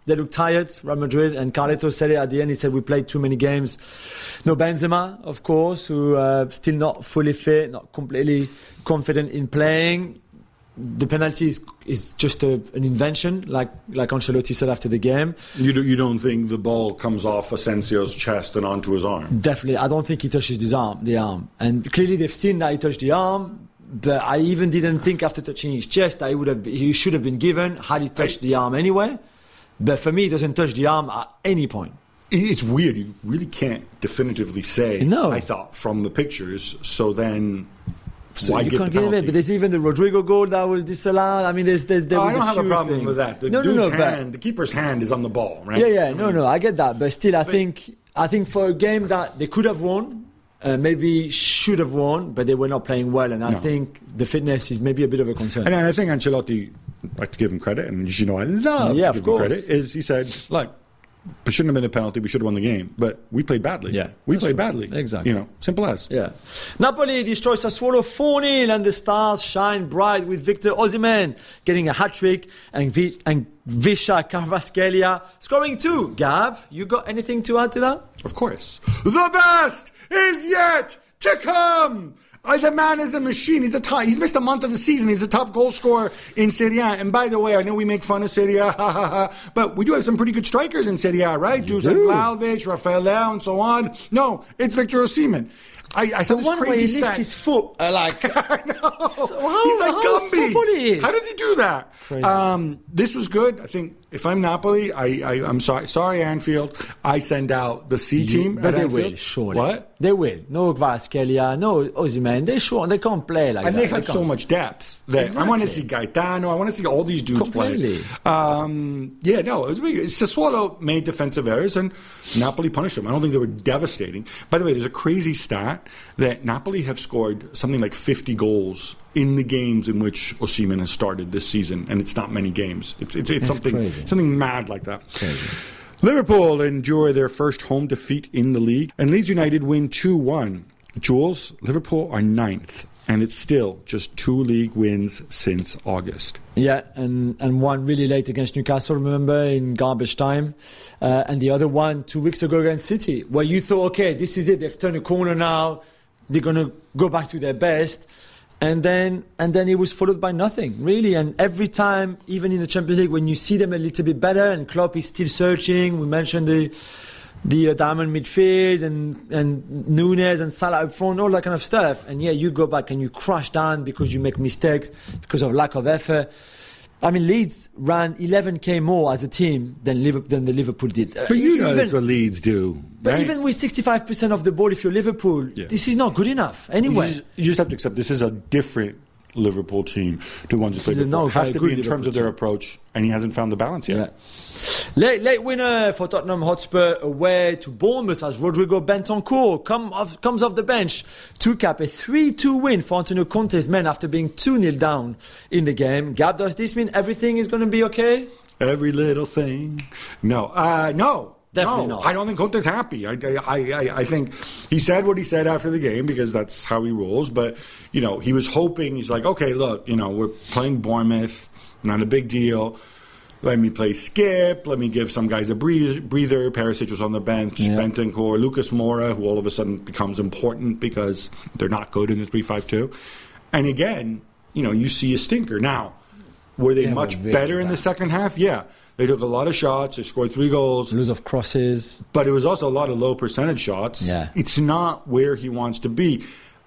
They look tired, Real Madrid, and Carleto said it at the end. He said, we played too many games. No Benzema, of course, who uh, still not fully fit, not completely confident in playing. The penalty is, is just a, an invention, like like Ancelotti said after the game. You, do, you don't think the ball comes off Asensio's chest and onto his arm? Definitely. I don't think he touches his arm, the arm. And clearly they've seen that he touched the arm, but I even didn't think after touching his chest that he, would have, he should have been given had he touched the arm anyway. But for me, he doesn't touch the arm at any point. It's weird. You really can't definitively say, no. I thought, from the pictures. So then... So Why you give can't the give it, but there's even the Rodrigo goal that was disallowed. I mean, there's, there's there oh, was I don't a have a few problem things. with that. The no, no, dude's no, hand, but, the keeper's hand is on the ball, right? Yeah, yeah, I no, mean, no, I get that, but still, I but, think, I think for a game that they could have won, uh, maybe should have won, but they were not playing well, and I No. think the fitness is maybe a bit of a concern. And I think Ancelotti, I'd like to give him credit, and you know I love Yeah, to of give him course. credit, is he said, look, it shouldn't have been a penalty, we should have won the game, but we played badly. Yeah, we that's played true. badly. Exactly. You know, simple as. Yeah. Napoli destroys Sassuolo four nil, and the stars shine bright with Victor Osimhen getting a hat-trick and, Vi- and Visha Kvaratskhelia scoring two. Gab, you got anything to add to that? Of course. The best is yet to come! Uh, the man is a machine. He's the top. He's missed a month of the season. He's the top goal scorer in Serie A. And by the way, I know we make fun of Serie A, ha, ha, ha, but we do have some pretty good strikers in Serie A, right? Dusan Vlahovic, Rafael Leao, and so on. No, it's Victor Osimhen. I, I saw The this one where he crazy lifts stat. his foot, uh, like... I know. So how- He's like how Gumby. supple he is. How does he do that? Crazy. Um, this was good. I think if I'm Napoli, I, I, I'm sorry, sorry, Anfield. I send out the C team. But at they Anfield. will, surely. What? They will. No Kvaratskhelia, no Osimhen. They sure they can't play like And that. they have so can't. much depth that I want to see Exactly. Gaetano. I want to see all these dudes Completely. play. Um, yeah, no, it was big. Sassuolo made defensive errors and Napoli punished them. I don't think they were devastating. By the way, there's a crazy stat that Napoli have scored something like fifty goals in the games in which Osimhen has started this season, and it's not many games. It's it's, it's That's something crazy. something mad like that. Crazy. Liverpool endure their first home defeat in the league, and Leeds United win two one. Jules, Liverpool are ninth, and it's still just two league wins since August. Yeah, and, and one really late against Newcastle, remember, in garbage time. Uh, and the other one two weeks ago against City, where you thought, okay, this is it, they've turned a corner now, they're going to go back to their best. And then and then it was followed by nothing, really. And every time, even in the Champions League, when you see them a little bit better and Klopp is still searching, we mentioned the the uh, diamond midfield and, and Nunes and Salah up front, all that kind of stuff. And yeah, you go back and you crash down because you make mistakes, because of lack of effort. I mean, Leeds ran eleven k more as a team than Liverpool, than the Liverpool did. Uh, But you know even- that's what Leeds do. But right? even with sixty-five percent of the ball, if you're Liverpool, Yeah. this is not good enough. You Anyway. just, you just have to accept this is a different Liverpool team to the ones who This played is a before. no It has very to good be in terms Liverpool of their team. approach, and he hasn't found the balance yet. Yeah. Late, late winner for Tottenham Hotspur away to Bournemouth as Rodrigo Bentancur come off, comes off the bench to cap a three two win for Antonio Conte's men after being two nil down in the game. Gab, does this mean everything is going to be okay? Every little thing. No, uh, no. Definitely no, not. I don't think Conte's happy. I, I, I, I think he said what he said after the game because that's how he rolls. But, you know, he was hoping, he's like, okay, look, you know, we're playing Bournemouth, not a big deal. Let me play Skip. Let me give some guys a breather. breather. Perisic was on the bench. Yeah. Bentancur, Lucas Moura, who all of a sudden becomes important because they're not good in the three five two. And again, you know, you see a stinker. Now, were they They were much really better in the bad. second half? Yeah. They took a lot of shots. They scored three goals. Lose of crosses. But it was also a lot of low percentage shots. Yeah. It's not where he wants to be.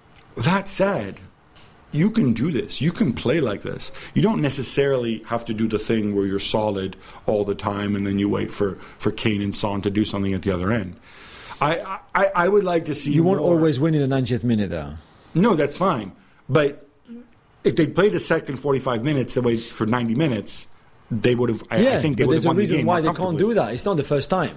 That said, you can do this. You can play like this. You don't necessarily have to do the thing where you're solid all the time and then you wait for, for Kane and Son to do something at the other end. I, I, I would like to see You won't more. always win in the ninetieth minute, though. No, that's fine. But if they played the second forty-five minutes, they wait for ninety minutes, they would have. I, Yeah, I think they but would there's have a won the reason game why more they can't comfortably. do that. It's not the first time.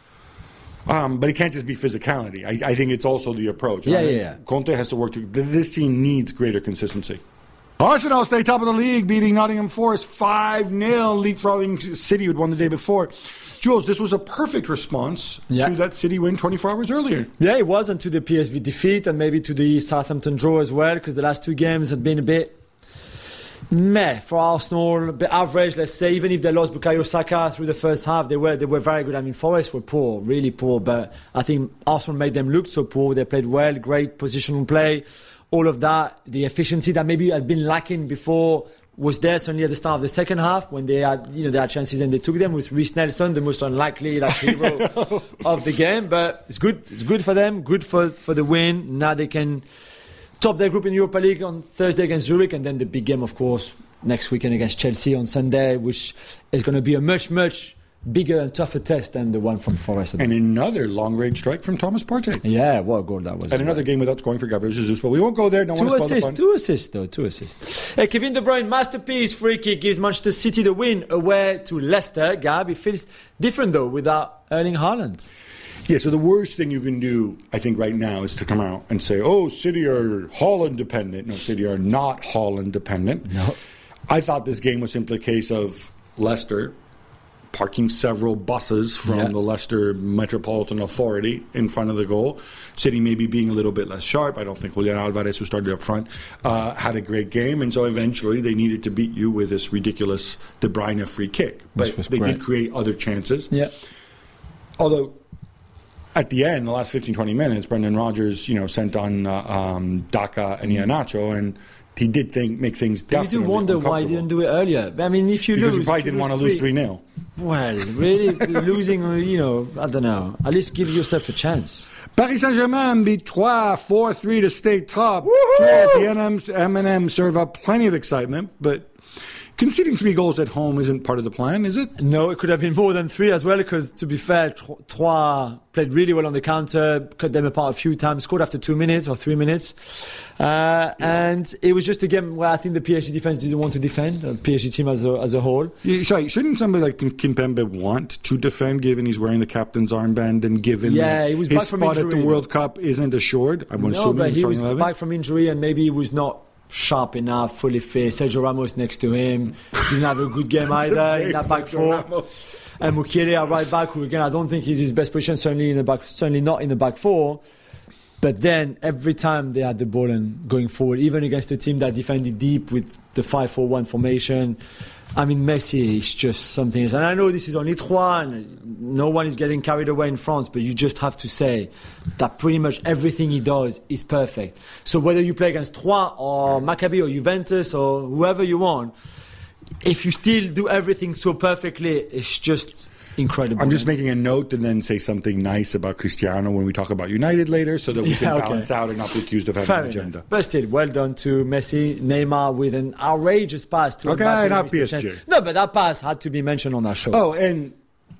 Um, but it can't just be physicality. I, I think it's also the approach. Yeah, I mean, yeah, yeah. Conte has to work to. This team needs greater consistency. Arsenal stay top of the league, beating Nottingham Forest five nil, leapfrogging City, who'd won the day before. Jules, this was a perfect response Yeah. to that City win twenty-four hours earlier. Yeah, it was, and to the P S V defeat, and maybe to the Southampton draw as well, because the last two games had been a bit Meh for Arsenal, a bit average, let's say. Even if they lost Bukayo Saka through the first half, they were they were very good. I mean, Forest were poor, really poor, but I think Arsenal made them look so poor. They played well, great positional play, all of that. The efficiency that maybe had been lacking before was there certainly at the start of the second half when they had, you know, they had chances and they took them with Reece Nelson, the most unlikely like hero of the game. But it's good, it's good for them, good for for the win. Now they can top their group in Europa League on Thursday against Zurich, and then the big game, of course, next weekend against Chelsea on Sunday, which is going to be a much, much bigger and tougher test than the one from Forest. And another long-range strike from Thomas Partey. Yeah, what a goal that was. And another game without scoring for Gabriel Jesus. But we won't go there. Don't two want to spoil assists, the fun. two assists, though, two assists. Hey, Kevin De Bruyne, masterpiece, free kick, gives Manchester City the win away to Leicester. Gab, it feels different, though, without Erling Haaland. Yeah, so the worst thing you can do, I think, right now is to come out and say, oh, City are Haaland dependent. No, City are not Haaland dependent. No. I thought this game was simply a case of Leicester parking several buses from yeah. the Leicester Metropolitan Authority in front of the goal. City maybe being a little bit less sharp. I don't think Julian Alvarez, who started up front, uh, had a great game. And so eventually they needed to beat you with this ridiculous De Bruyne free kick. But they great. did create other chances. Yeah. Although at the end, the last fifteen, twenty minutes, Brendan Rodgers, you know, sent on uh, um, Daka and Iheanacho, and he did think, make things definitely You do wonder why he didn't do it earlier. I mean, if you because lose... he probably if you didn't want to lose lose three nil. Well, really, losing, you know, I don't know. At least give yourself a chance. Paris Saint-Germain beat Troyes four three to stay top. Woohoo! The M and M serve up plenty of excitement, but conceding three goals at home isn't part of the plan, is it? No, it could have been more than three as well, because to be fair, Troyes played really well on the counter, cut them apart a few times, scored after two minutes or three minutes. Uh, and it was just a game where I think the P S G defense didn't want to defend, the P S G team as a, as a whole. Yeah, sorry, shouldn't somebody like Kimpembe want to defend, given he's wearing the captain's armband and given yeah, that he was his back from spot injury, at the World though. Cup isn't assured? I'm No, assuming but he was eleven. back from injury and maybe he was not sharp enough, fully fit. Sergio Ramos next to him didn't have a good game either in that back Sergio four. Ramos. And Mukiele, our right back, who again I don't think is his best position, certainly in the back, certainly not in the back four. But then every time they had the ball and going forward, even against a team that defended deep with the five four one formation, I mean, Messi is just something else. And I know this is only Troyes, and no one is getting carried away in France, but you just have to say that pretty much everything he does is perfect. So whether you play against Troyes or Maccabi or Juventus or whoever you want, if you still do everything so perfectly, it's just incredible. I'm just making a note and then say something nice about Cristiano when we talk about United later, so that we Yeah, can okay. balance out and not be accused of having Fair an enough. agenda. But still, well done to Messi. Neymar with an outrageous pass to Okay, Mbappe, not missed P a S G. chance. No, but that pass had to be mentioned on our show. Oh, and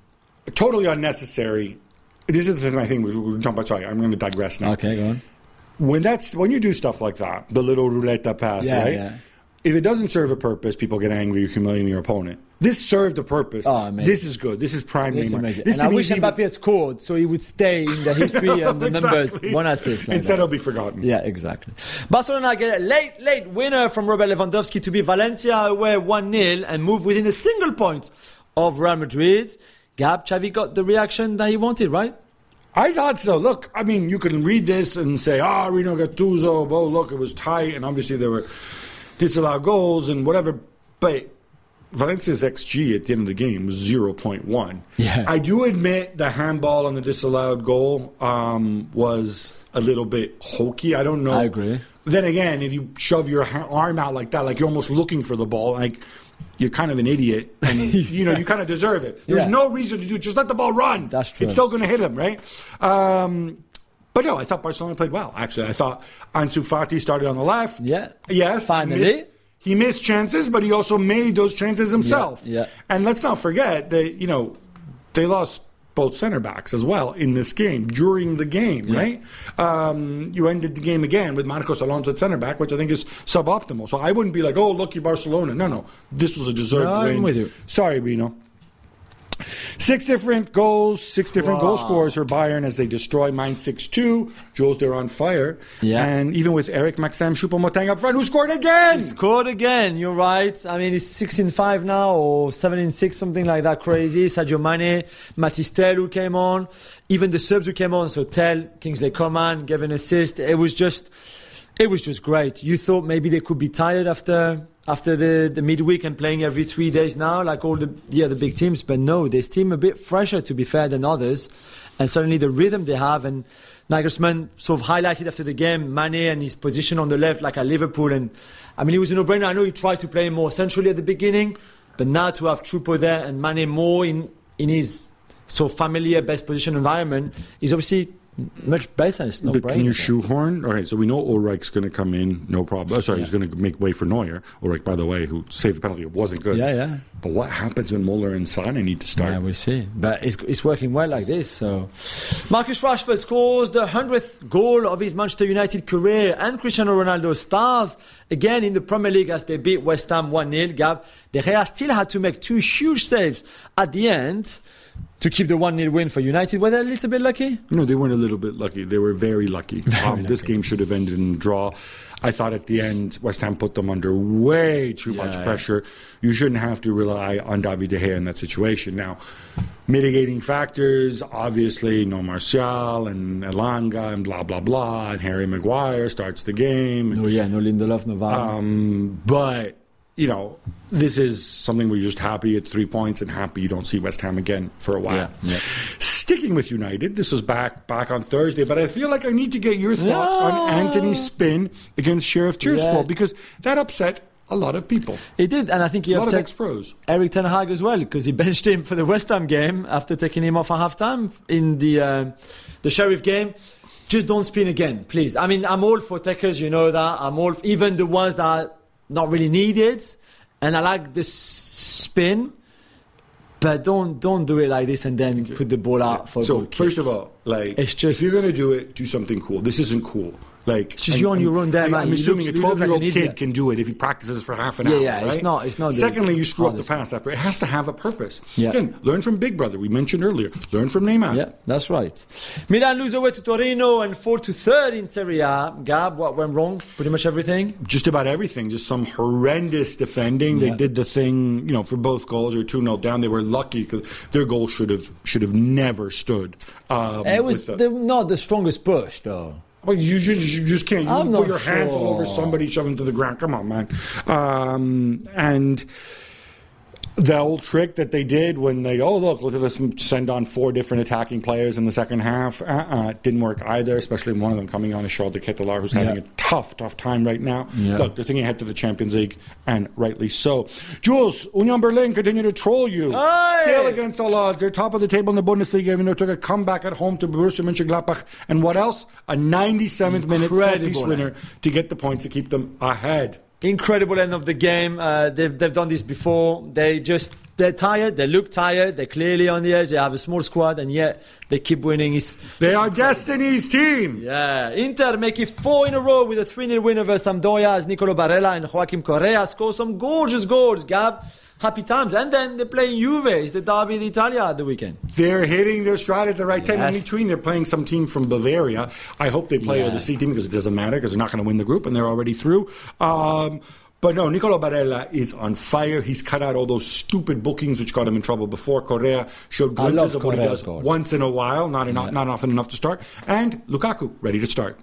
totally unnecessary. This is the thing I think we we're talking about. Sorry, I'm going to digress now. Okay, go on. When that's when you do stuff like that, the little roulette pass, Yeah, right? yeah. If it doesn't serve a purpose, people get angry, you're humiliating your opponent. This served a purpose. Oh, amazing. This is good. This is prime This is Neymar. amazing. This And to I me wish is even- Mbappe had scored so he would stay in the history and the numbers. Exactly. One assist. Like Instead, that. it'll be forgotten. Yeah, exactly. Barcelona get a late, late winner from Robert Lewandowski to beat Valencia away one nil and move within a single point of Real Madrid. Gab, Xavi got the reaction that he wanted, right? I thought so. Look, I mean, you can read this and say, ah, oh, Rino Gattuso, oh, look, it was tight, and obviously there were disallowed goals and whatever, but Valencia's X G at the end of the game was zero point one. Yeah. I do admit the handball on the disallowed goal um, was a little bit hokey. I don't know. I agree. Then again, if you shove your ha- arm out like that, like you're almost looking for the ball, like you're kind of an idiot, and you know you kind of deserve it. There's Yeah. no reason to do. Just let the ball run. That's true. It's still going to hit him, right? Um, but no, I thought Barcelona played well. Actually, I thought Ansu Fati started on the left. Yeah. Yes. Finally. Missed, he missed chances, but he also made those chances himself. Yeah, yeah. And let's not forget that, you know, they lost both center backs as well in this game, during the game, Yeah. right? Um, you ended the game again with Marcos Alonso at center back, which I think is suboptimal. So I wouldn't be like, oh, lucky Barcelona. No, no. This was a deserved No, I'm win. with you. Sorry, Reno. Six different goals, six different Wow. goal scorers for Bayern as they destroy Mainz six two. Jules, they're on fire. Yeah. And even with Eric Maxim Choupo-Moting up front, who scored again! Scored again, you're right. I mean, it's six in five now or seven in six, something like that crazy. Sadio Mane, Matisse Tel who came on. Even the subs who came on, so Tel, Kingsley Coman gave an assist. It was just It was just great. You thought maybe they could be tired after after the, the midweek and playing every three days now, like all the the other big teams. But no, this team a bit fresher, to be fair, than others. And certainly the rhythm they have. And Nagelsmann sort of highlighted after the game Mane and his position on the left, like at Liverpool. And I mean, it was a no-brainer. I know he tried to play more centrally at the beginning, but now to have Choupo there and Mane more in, in his sort of familiar best position environment is obviously much better. It's no but brainer. Can you shoehorn? All right, so we know Ulreich's going to come in, no problem. Oh, sorry, yeah. He's going to make way for Neuer. Ulreich, by the way, who saved the penalty. It wasn't good. Yeah, yeah. But what happens when Muller and Sané need to start? Yeah, we'll see. But it's, it's working well like this. So, Marcus Rashford scores the hundredth goal of his Manchester United career, and Cristiano Ronaldo stars again in the Premier League as they beat West Ham one nil. Gab, De Gea still had to make two huge saves at the end to keep the one nil win for United. Were they a little bit lucky? No, they weren't a little bit lucky. They were very lucky. Very um, lucky. This game should have ended in a draw. I thought at the end, West Ham put them under way too yeah, much pressure. Yeah. You shouldn't have to rely on David De Gea in that situation. Now, mitigating factors, obviously, no Martial and Elanga and blah, blah, blah, and Harry Maguire starts the game. No, yeah, no Lindelof, no Varane. Um, but... You know, this is something where you're just happy it's three points and happy you don't see West Ham again for a while. Yeah, yeah. Sticking with United, this was back back on Thursday, but I feel like I need to get your thoughts yeah. on Anthony's spin against Sheriff Tiraspol yeah. because that upset a lot of people. It did, and I think he a upset lot of ex-pros. Eric Ten Hag as well because he benched him for the West Ham game after taking him off at half-time in the uh, the Sheriff game. Just don't spin again, please. I mean, I'm all for takers, you know that. I'm all, even the ones that are not really needed, and I like the spin, but don't don't do it like this and then okay. put the ball out yeah. for so a goal first kick. of all, like it's just, if you're going to do it, do something cool. This isn't cool. Like it's just you on your own there, man. I'm assuming look, a twelve-year-old like kid can do it if he practices for half an yeah, hour. Yeah, right? it's not. It's not. Secondly, you screw up the pass after. It has to have a purpose. Yeah. Again, learn from Big Brother. We mentioned earlier. Learn from Neymar. Yeah, that's right. Milan lose away to Torino and fall to third in Serie A. Gab, what went wrong? Pretty much everything. Just about everything. Just some horrendous defending. Yeah. They did the thing, you know, for both goals. They were two nil down. They were lucky because their goal should have should have never stood. Um, it was the, not the strongest push, though. Well, you, you, you just can't. You I'm put your sure. hands all over somebody, shove them to the ground. Come on, man. Um, and the old trick that they did when they, oh, look, look at us send on four different attacking players in the second half. Uh-uh, it didn't work either, especially one of them coming on is Charles de Ketelaere, who's having yeah. a tough, tough time right now. Yeah. Look, they're thinking ahead to the Champions League, and rightly so. Jules, Union Berlin continue to troll you. Aye. Still against all odds. They're top of the table in the Bundesliga, even though they took a comeback at home to Borussia Mönchengladbach. And what else? A ninety-seventh minute set-piece winner to get the points to keep them ahead. Incredible end of the game. Uh, they've they've done this before. They just they're tired. They look tired. They're clearly on the edge. They have a small squad, and yet they keep winning. It's they are Destiny's team. Yeah, Inter make it four in a row with a three nil win over Sampdoria as Nicolo Barella and Joaquim Correa score some gorgeous goals. Gab, happy times. And then they're playing Juve. It's the Derby d'Italia at the weekend. They're hitting their stride at the right time. Yes. In between, they're playing some team from Bavaria. I hope they play yeah. the C team because it doesn't matter because they're not going to win the group and they're already through. Um, but no, Nicolo Barella is on fire. He's cut out all those stupid bookings which got him in trouble before. Correa showed glimpses of what he does goals. once in a while, not, enough, yeah. not often enough to start. And Lukaku, ready to start.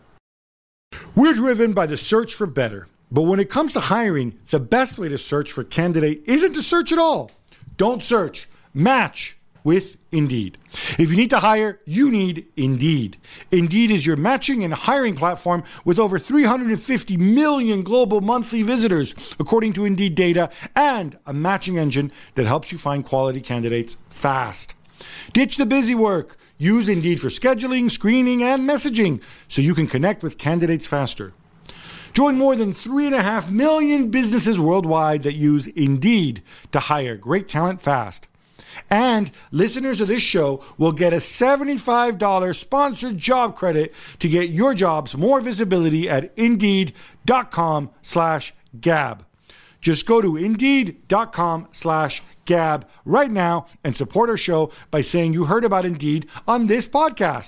We're driven by the search for better. But when it comes to hiring, the best way to search for a candidate isn't to search at all. Don't search. Match with Indeed. If you need to hire, you need Indeed. Indeed is your matching and hiring platform with over three hundred fifty million global monthly visitors, according to Indeed data, and a matching engine that helps you find quality candidates fast. Ditch the busy work. Use Indeed for scheduling, screening, and messaging so you can connect with candidates faster. Join more than three and a half million businesses worldwide that use Indeed to hire great talent fast. And listeners of this show will get a seventy-five dollars sponsored job credit to get your jobs more visibility at Indeed.com slash Gab. Just go to Indeed.com slash Gab right now and support our show by saying you heard about Indeed on this podcast.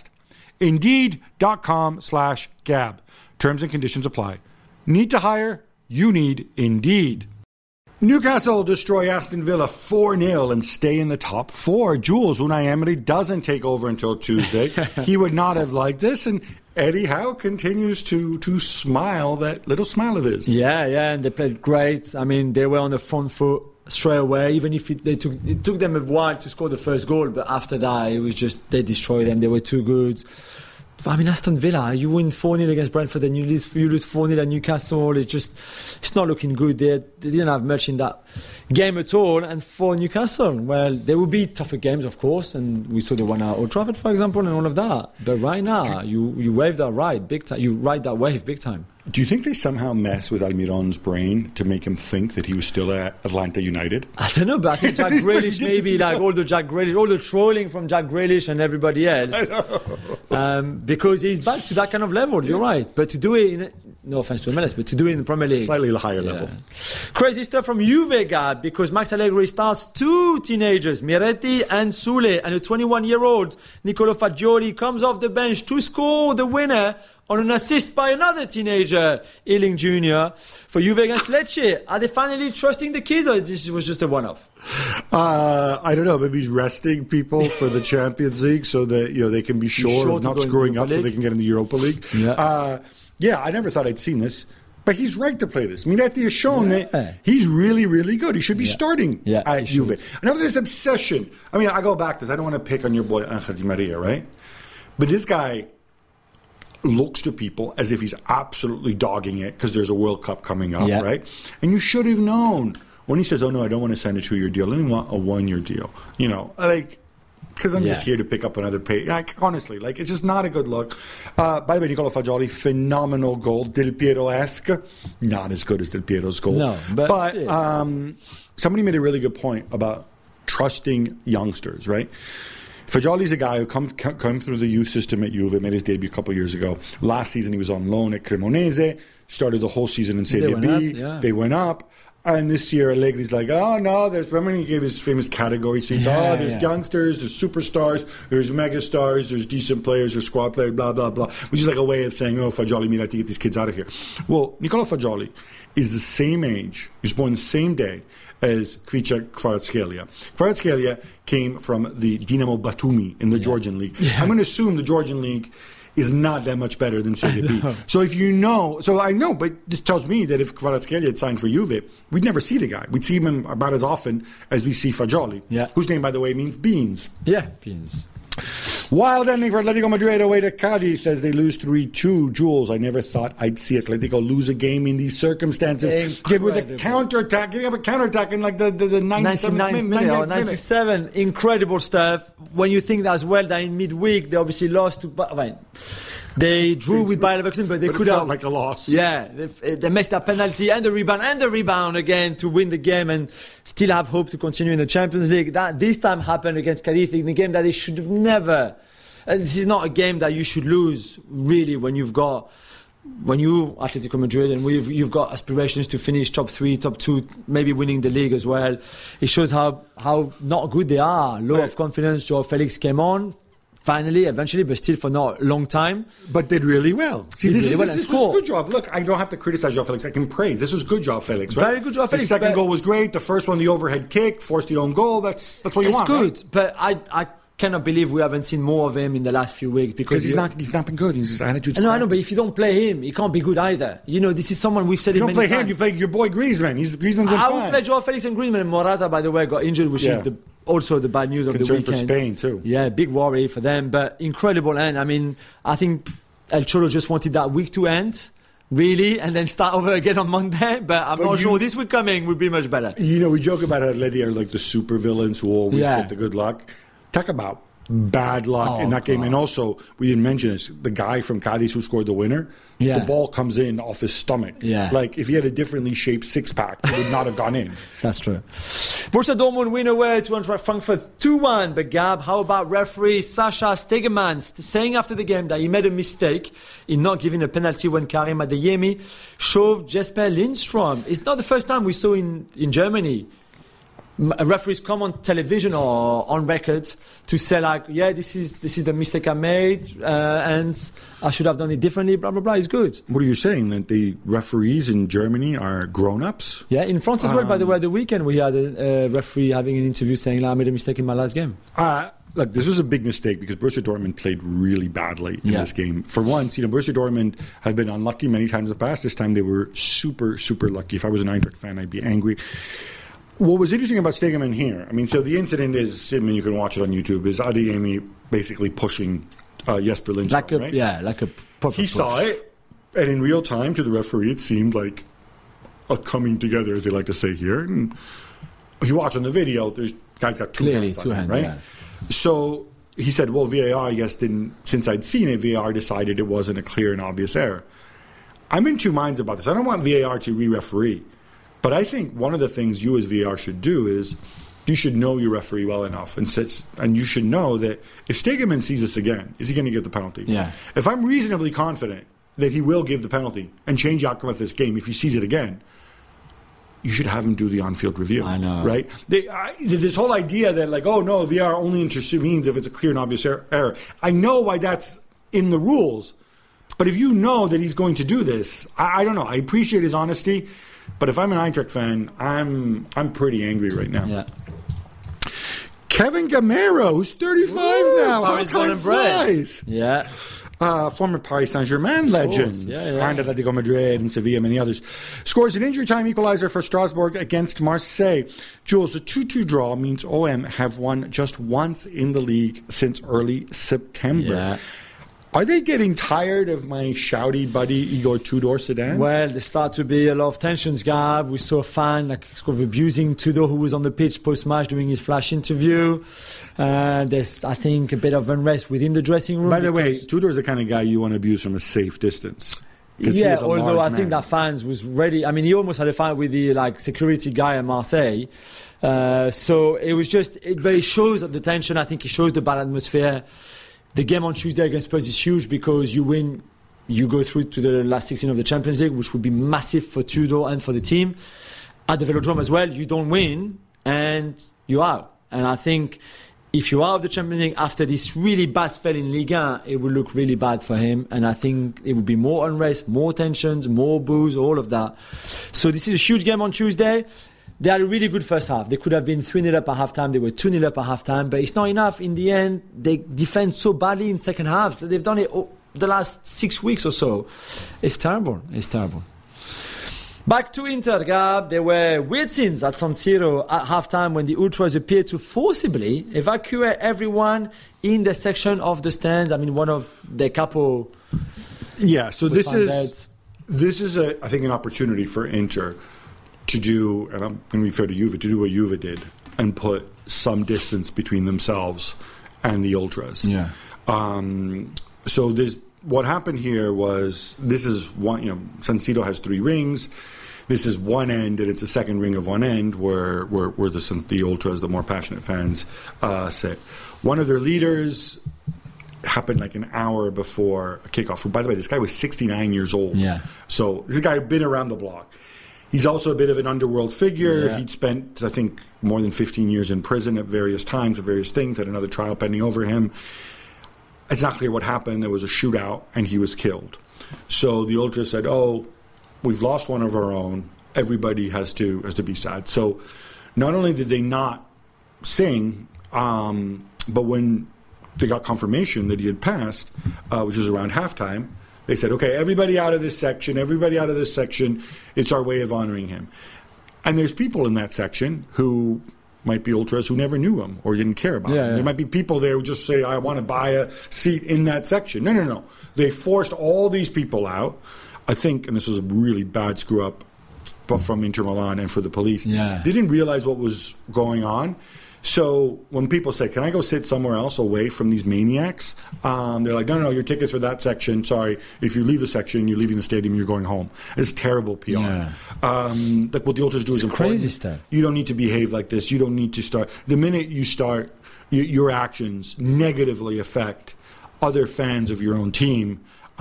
Indeed.com slash Gab. Terms and conditions apply. Need to hire? You need Indeed. Newcastle destroy Aston Villa four nil and stay in the top four. Jules, Unai Emery doesn't take over until Tuesday. He would not have liked this, and Eddie Howe continues to to smile that little smile of his. Yeah, yeah, and they played great. I mean, they were on the front foot straight away. Even if it, they took it took them a while to score the first goal, but after that, it was just they destroyed them. They were too good. I mean, Aston Villa, you win four nil against Brentford, and you lose you lose four nil at Newcastle. It's just it's not looking good. They, they didn't have much in that game at all. And for Newcastle, well, there will be tougher games, of course, and we saw the one at Old Trafford, for example, and all of that. But right now, you you wave that ride big time. You ride that wave big time. Do you think they somehow mess with Almiron's brain to make him think that he was still at Atlanta United? I don't know, but I think Jack Grealish, maybe like all the Jack Grealish, all the trolling from Jack Grealish and everybody else, um, because he's back to that kind of level. You're right, but to do it in, no offense to M L S, but to do it in the Premier League, slightly higher yeah. level. Crazy stuff from Juve, Gab, because Max Allegri starts two teenagers, Miretti and Sule, and a twenty-one-year-old Nicolo Fagioli comes off the bench to score the winner on an assist by another teenager, Ealing Junior for Juve against Lecce. Are they finally trusting the kids, or this was just a one-off? Uh, I don't know. Maybe he's resting people for the Champions League so that you know they can be sure, sure of not screwing up, League? So they can get in the Europa League. Yeah. Uh, yeah, I never thought I'd seen this. But he's right to play this. Miretti has shown yeah. that he's really, really good. He should be yeah. starting yeah, at Juve. I know this obsession. I mean, I go back to this. I don't want to pick on your boy Angel Di Maria, right? But this guy looks to people as if he's absolutely dogging it because there's a World Cup coming up, yeah. right? And you should have known when he says, "Oh no, I don't want to sign a two-year deal. I only want a one-year deal." You know, like because I'm yeah. just here to pick up another pay. Like honestly, like it's just not a good look. Uh, by the way, Nicolo Fagioli, phenomenal goal, Del Piero-esque, not as good as Del Piero's goal. No, but, but um, somebody made a really good point about trusting youngsters, right? Fagioli's a guy who come, come through the youth system at Juve, made his debut a couple of years ago. Last season he was on loan at Cremonese, started the whole season in Serie B. Up, yeah. They went up. And this year Allegri's like, oh no, there's, remember when he gave his famous category sheets? Yeah, oh, there's yeah. youngsters, there's superstars, there's megastars, there's decent players, there's squad players, blah, blah, blah. Which is like a way of saying, oh, Fagioli, we have to get these kids out of here. Well, Nicolo Fagioli is the same age, he was born the same day as Kvicha Kvaratskhelia. Kvaratskhelia came from the Dinamo Batumi in the yeah. Georgian League. Yeah. I'm going to assume the Georgian League is not that much better than Serie B. So if you know, so I know, but this tells me that if Kvaratskhelia had signed for Juve, we'd never see the guy. We'd see him about as often as we see Fagioli, yeah. whose name, by the way, means beans. Yeah, beans. Wild ending for Atletico Madrid away to Cadiz as they lose three two. Jules, I never thought I'd see Atletico lose a game in these circumstances. Give with a counter-attack, giving up a counter-attack in like the, the, the ninety-seventh minute. minute or ninety-seven. Incredible stuff. When you think as well that in midweek they obviously lost to... I mean, they drew with Bayer Leverkusen, but they but could it felt have like a loss. Yeah, they, they missed that penalty and the rebound and the rebound again to win the game and still have hope to continue in the Champions League. That this time happened against Cadiz in a game that they should have never. And this is not a game that you should lose really when you've got when you Atletico Madrid and we've you've got aspirations to finish top three, top two, maybe winning the league as well. It shows how how not good they are. Low of confidence. Joao Felix came on. Finally, eventually, but still for not a long time. But did really well. See, did this, really is, well this, this was was good job. Look, I don't have to criticize Joao Felix. I can praise. This was good Joao Felix, right? Very good Joao Felix. The second goal was great. The first one, the overhead kick, forced the own goal. That's that's what you it's want, good, right? But I I cannot believe we haven't seen more of him in the last few weeks because he's not he's not been good. His attitude's No, crap. I know, but if you don't play him, he can't be good either. You know, this is someone we've said If you it don't many play him, times. you play your boy Griezmann. He's Griezmann's in I fine. would play Joao Felix and Griezmann. And Morata, by the way, got injured, which Yeah. is the also the bad news of Concern the weekend. for Spain too. Yeah, big worry for them, but incredible end. I mean, I think El Cholo just wanted that week to end, really, and then start over again on Monday. But I'm But not you- sure this week coming would be much better. You know, we joke about how Atleti are like the super villains who always Yeah. get the good luck. Talk about bad luck Oh, in that game. God. And also, we didn't mention this, the guy from Cadiz who scored the winner, Yeah. the ball comes in off his stomach. Yeah. Like, if he had a differently shaped six-pack, it would not have gone in. That's true. Borussia Dortmund win away to Eintracht Frankfurt two one. But Gab, how about referee Sasha Stegemann saying after the game that he made a mistake in not giving a penalty when Karim Adeyemi shoved Jesper Lindstrom? It's not the first time we saw in, in Germany m- referees come on television or on record to say like, yeah, this is this is the mistake I made uh, and I should have done it differently, blah, blah, blah. It's good. What are you saying? That the referees in Germany are grown-ups? Yeah, in France as well, Um, by the way, the weekend we had a, a referee having an interview saying, like, I made a mistake in my last game. Uh, look, this was a big mistake because Borussia Dortmund played really badly in Yeah. this game. For once, you know, Borussia Dortmund have been unlucky many times in the past. This time they were super, super lucky. If I was an Eintracht fan, I'd be angry. What was interesting about Stegemann here, I mean, so the incident is, I mean, you can watch it on YouTube, is Adeyemi basically pushing uh, Jesper Lindstrom, Like a, right? yeah, like a proper He push. saw it, and in real time, to the referee, it seemed like a coming together, as they like to say here. And if you watch on the video, there's guy's got two Clearly, hands on two him, hands, right? yeah. So he said, well, V A R, I guess, didn't, since I'd seen it, V A R decided it wasn't a clear and obvious error. I'm in two minds about this. I don't want V A R to re-referee, but I think one of the things you as V A R should do is you should know your referee well enough, and sits, and you should know that if Stegemann sees this again, is he going to give the penalty? Yeah. If I'm reasonably confident that he will give the penalty and change the outcome of this game if he sees it again, you should have him do the on-field review. I know. Right? They, I, this whole idea that, like, oh, no, V A R only intervenes if it's a clear and obvious er- error. I know why that's in the rules, but if you know that he's going to do this, I, I don't know. I appreciate his honesty, but if I'm an Eintracht fan, I'm I'm pretty angry right now. Yeah. Kevin Gamero, who's thirty-five Woo, now. How Paris born time and bred. flies. Yeah. Uh, former Paris Saint-Germain legend, yeah, yeah. and Atletico Madrid and Sevilla, many others, scores an injury time equalizer for Strasbourg against Marseille. Jules, the two two draw means O M have won just once in the league since early September. Yeah. Are they getting tired of my shouty buddy Igor Tudor Sedan? Well, there start to be a lot of tensions, Gab. We saw a fan like sort of abusing Tudor, who was on the pitch post-match doing his flash interview. Uh, there's, I think, a bit of unrest within the dressing room. By the way, because- Tudor's the kind of guy you want to abuse from a safe distance. 'Cause he yeah, is a although large I think man. that fans was ready. I mean, he almost had a fight with the like security guy at Marseille. Uh, so it was just, it, but it shows the tension. I think it shows the bad atmosphere. The game on Tuesday against Spurs is huge because you win, you go through to the last sixteen of the Champions League, which would be massive for Tudor and for the team. At the Velodrome as well, you don't win and you're out. And I think if you are out of the Champions League after this really bad spell in Ligue one, it would look really bad for him. And I think it would be more unrest, more tensions, more boos, all of that. So this is a huge game on Tuesday. They had a really good first half. They could have been three nil up at halftime. They were two nil up at halftime. But it's not enough. In the end, they defend so badly in second halves. They've done it all, the last six weeks or so. It's terrible. It's terrible. Back to Inter, Gab. There were weird scenes at San Siro at halftime when the Ultras appeared to forcibly evacuate everyone in the section of the stands. I mean, one of the capo... Yeah, so was this found is dead. this is a I think an opportunity for Inter to do, and I'm going to be fair to Juve, to do what Juve did and put some distance between themselves and the ultras. Yeah. Um, so this what happened here was this is one. You know, San Siro has three rings. This is one end, and it's a second ring of one end where where, where the the ultras, the more passionate fans, uh, sit. One of their leaders happened like an hour before a kickoff. By the way, this guy was sixty-nine years old. Yeah. So this is a guy who'd been around the block. He's also a bit of an underworld figure. Yeah. He'd spent, I think, more than fifteen years in prison at various times for various things, had another trial pending over him. It's not clear what happened. There was a shootout, and he was killed. So the Ultras said, oh, we've lost one of our own. Everybody has to has to be sad. So not only did they not sing, um, but when they got confirmation that he had passed, uh, which was around halftime, they said, okay, everybody out of this section, everybody out of this section, it's our way of honoring him. And there's people in that section who might be ultras who never knew him or didn't care about Yeah, him. yeah. There might be people there who just say, I want to buy a seat in that section. No, no, no. They forced all these people out. I think, and this was a really bad screw-up but from Inter Milan and for the police, Yeah. they didn't realize what was going on. So when people say, can I go sit somewhere else away from these maniacs? Um, they're like, no, no, your tickets are that section. Sorry. If you leave the section, you're leaving the stadium, you're going home. It's terrible P R. Yeah. Um, like what the Ultras do is It's important. crazy stuff. You don't need to behave like this. You don't need to start. The minute you start, y- your actions negatively affect other fans of your own team.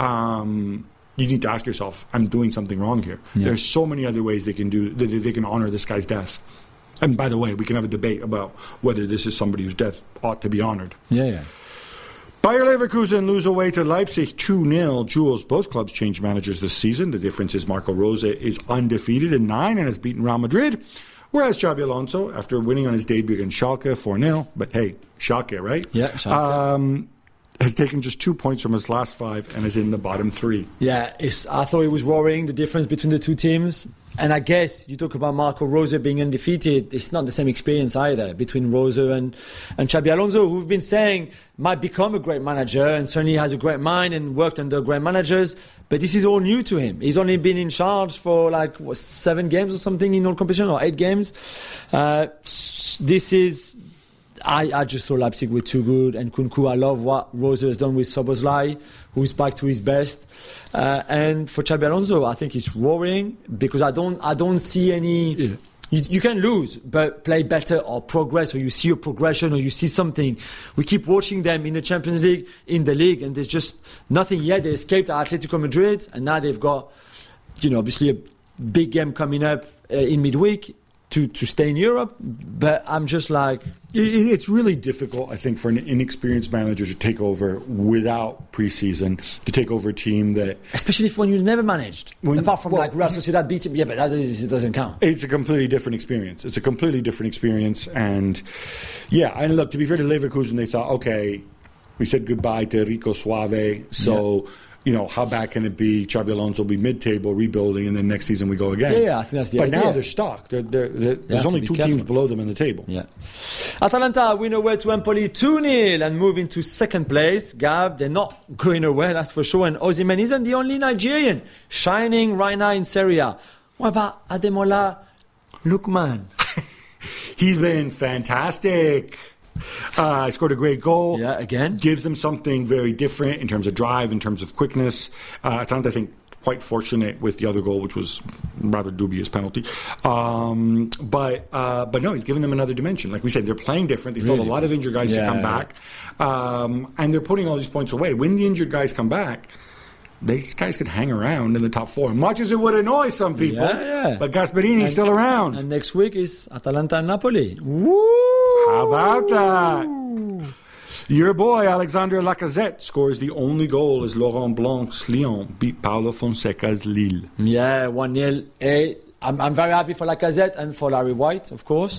Um, you need to ask yourself, I'm doing something wrong here. Yeah. There's so many other ways they can do. They, they can honor this guy's death. And by the way, we can have a debate about whether this is somebody whose death ought to be honored. Yeah, yeah. Bayer Leverkusen lose away to Leipzig two nil. Jules, both clubs changed managers this season. The difference is Marco Rose is undefeated in nine and has beaten Real Madrid. Whereas Xabi Alonso, after winning on his debut against Schalke four nil, but hey, Schalke, right? Yeah, Schalke. Um, has taken just two points from his last five and is in the bottom three. Yeah, it's, I thought it was worrying, the difference between the two teams. And I guess you talk about Marco Rose being undefeated. It's not the same experience either between Rose and, and Xabi Alonso, who've been saying might become a great manager and certainly has a great mind and worked under great managers. But this is all new to him. He's only been in charge for like what, seven games or something in all competition, or eight games. Uh, this is... I, I just thought Leipzig were too good, and Kunku, I love what Rose has done with Szoboszlai, who's back to his best. Uh, and for Xabi Alonso, I think it's worrying because I don't, I don't see any. Yeah. You, you can lose, but play better or progress, or you see a progression, or you see something. We keep watching them in the Champions League, in the league, and there's just nothing yet. They escaped Atletico Madrid, and now they've got, you know, obviously a big game coming up uh, in midweek. To, to stay in Europe, but I'm just like... It's really difficult, I think, for an inexperienced manager to take over without preseason, to take over a team that... Especially when you've never managed. When, Apart from well, like Real Sociedad beating... Yeah, but that is, it doesn't count. It's a completely different experience. It's a completely different experience. And, yeah, and look, to be fair to Leverkusen, they thought, okay, we said goodbye to Rico Suave, so... Yeah. You know, how bad can it be? Xabi Alonso will be mid-table, rebuilding, and then next season we go again. Yeah, yeah, I think that's the but idea. But now they're stuck. They're, they're, they're, there's only two careful. teams below them in the table. Yeah. Atalanta win away to Empoli two nil and move into second place. Gab, they're not going away, that's for sure. And Osimhen isn't the only Nigerian shining right now in Serie A. What about Ademola Lookman? He's been fantastic. Uh, he scored a great goal. Yeah, again. Gives them something very different in terms of drive, in terms of quickness. Uh, Atalanta, I think, quite fortunate with the other goal, which was rather dubious penalty. Um, but uh, but no, he's giving them another dimension. Like we said, they're playing different. They still really? have a lot of injured guys yeah, to come yeah. back. Um, and they're putting all these points away. When the injured guys come back, these guys could hang around in the top four. Much as it would annoy some people. Yeah, yeah. But Gasperini's and, still around. And next week is Atalanta and Napoli. Woo! How about that? Your boy, Alexandre Lacazette, scores the only goal as Laurent Blanc's Lyon beat Paulo Fonseca's Lille. Yeah, one nil. Hey, I'm, I'm very happy for Lacazette and for Larry White, of course.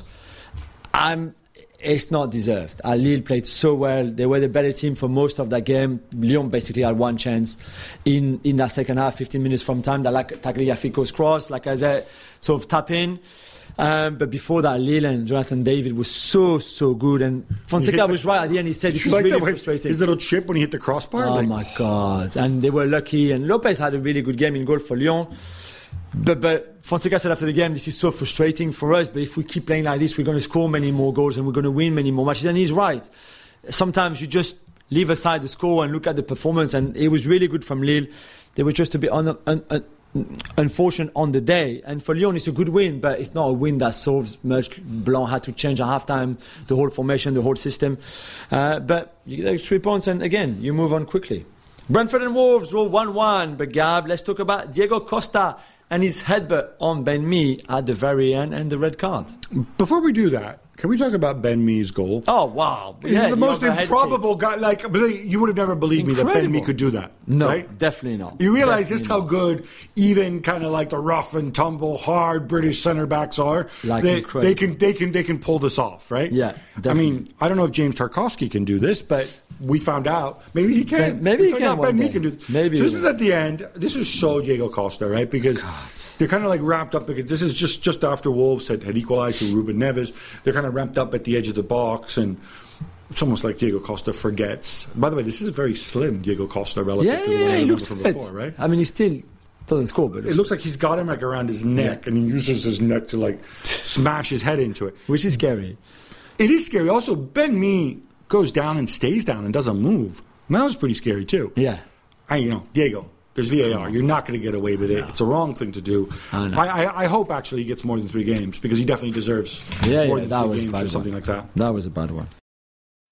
I'm... It's not deserved. Uh, Lille played so well. They were the better team for most of that game. Lyon basically had one chance in, in that second half, fifteen minutes from time. That like, Tagliafico's cross, like I said, sort of tap in. Um, but before that, Lille and Jonathan David was so, so good. And Fonseca the, was right at the end. He said, this is like really that, frustrating. His little chip when he hit the crossbar? Oh, like, my God. And they were lucky. And Lopez had a really good game in goal for Lyon. But, but Fonseca said after the game, this is so frustrating for us, but if we keep playing like this, we're going to score many more goals and we're going to win many more matches. And he's right. Sometimes you just leave aside the score and look at the performance, and it was really good from Lille. They were just a bit un- un- un- unfortunate on the day. And for Lyon, it's a good win, but it's not a win that solves much. Blanc had to change at halftime the whole formation, the whole system. Uh, but you get those three points, and again, you move on quickly. Brentford and Wolves draw one one. But Gab, let's talk about Diego Costa and his headbutt on Ben Mee at the very end and the red card. Before we do that, can we talk about Ben Mee's goal? Oh, wow. He's yeah, the most improbable guy. Like, you would have never believed Incredible. me that Ben Mee could do that. No, right? definitely not. You realize definitely just how not. good even kind of like the rough and tumble, hard British centre backs are. Like they, incredible. they can they can they can pull this off, right? Yeah, definitely. I mean, I don't know if James Tarkowski can do this, but we found out maybe he can. Ben, maybe we he found can. out One Ben day. Mee can do this. Maybe. So this is at the end. This is so Diego Costa, right? Because God. they're kind of like wrapped up because this is just just after Wolves had, had equalized to Ruben Neves. They're kind of ramped up at the edge of the box, and it's almost like Diego Costa forgets. By the way, this is very slim Diego Costa relative Yeah, to the one yeah, I he remember looks from fit. before, right? I mean, he still doesn't score, but It looks like he's got him like around his neck, Yeah. and he uses his neck to like smash his head into it. which is scary. It is scary. Also, Ben Mee goes down and stays down and doesn't move. And that was pretty scary too. Yeah. I, you know, Diego, there's V A R. You're not going to get away with it. It's a wrong thing to do. I know. I, I, I hope actually he gets more than three games because he definitely deserves Yeah, more yeah, than that three was a games bad or something one. like that. That was a bad one.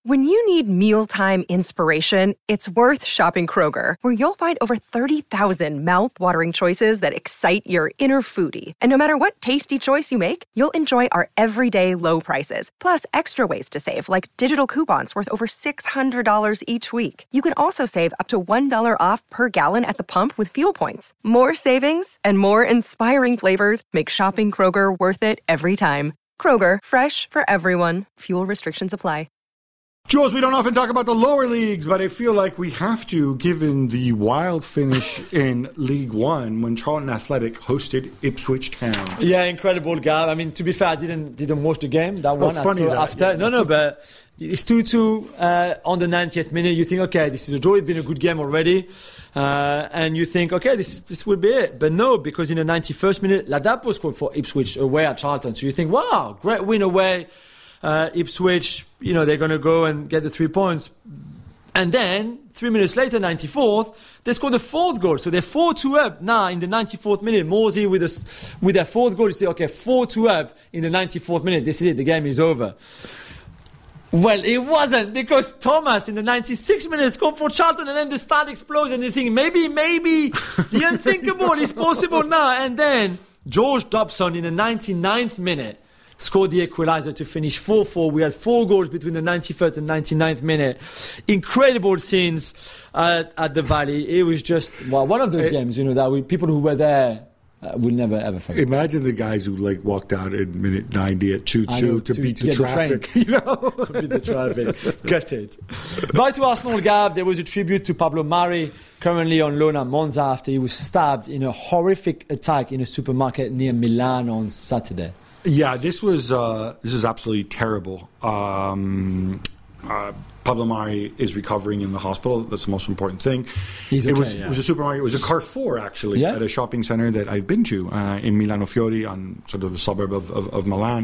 When you need mealtime inspiration, it's worth shopping Kroger, where you'll find over thirty thousand mouth-watering choices that excite your inner foodie. And no matter what tasty choice you make, you'll enjoy our everyday low prices, plus extra ways to save, like digital coupons worth over six hundred dollars each week. You can also save up to one dollar off per gallon at the pump with fuel points. More savings and more inspiring flavors make shopping Kroger worth it every time. Kroger, fresh for everyone. Fuel restrictions apply. Jules, we don't often talk about the lower leagues, but I feel like we have to, given the wild finish in League One when Charlton Athletic hosted Ipswich Town. Yeah, incredible, Gav. I mean, to be fair, I didn't didn't watch the game. That one, oh, funny I saw that, after. Yeah. No, no, but it's two two uh, on the ninetieth minute. You think, okay, this is a draw. It's been a good game already. Uh, and you think, okay, this this will be it. But no, because in the ninety-first minute, Ladapo scored for Ipswich away at Charlton. So you think, wow, great win away. Uh, Ipswich, you know, they're going to go and get the three points. And then, three minutes later, ninety-fourth, they scored the fourth goal. So they're four two up now in the ninety-fourth minute. Morsey with, a, with their fourth goal, you say, okay, four two up in the ninety-fourth minute. This is it. The game is over. Well, it wasn't, because Thomas in the ninety-sixth minute scored for Charlton, and then the start explodes and you think, maybe, maybe the unthinkable is possible now. And then George Dobson in the ninety-ninth minute scored the equalizer to finish four four. We had four goals between the ninety-first and ninety-ninth minute. Incredible scenes at, at the Valley. It was just, well, one of those it, games, you know, that we, people who were there uh, will never ever forget. Imagine the guys who like walked out at minute ninety at two two to, to beat to the traffic. The you know? to beat the traffic. Got it. Back to Arsenal, Gab. There was a tribute to Pablo Mari, currently on loan at Monza after he was stabbed in a horrific attack in a supermarket near Milan on Saturday. Yeah, this was uh, this is absolutely terrible. Um, uh, Pablo Mari is recovering in the hospital. That's the most important thing. He's okay, it was yeah. it was a supermarket. It was a Carrefour actually yeah. at a shopping center that I've been to uh, in Milano Fiori, on sort of a suburb of of, of Milan.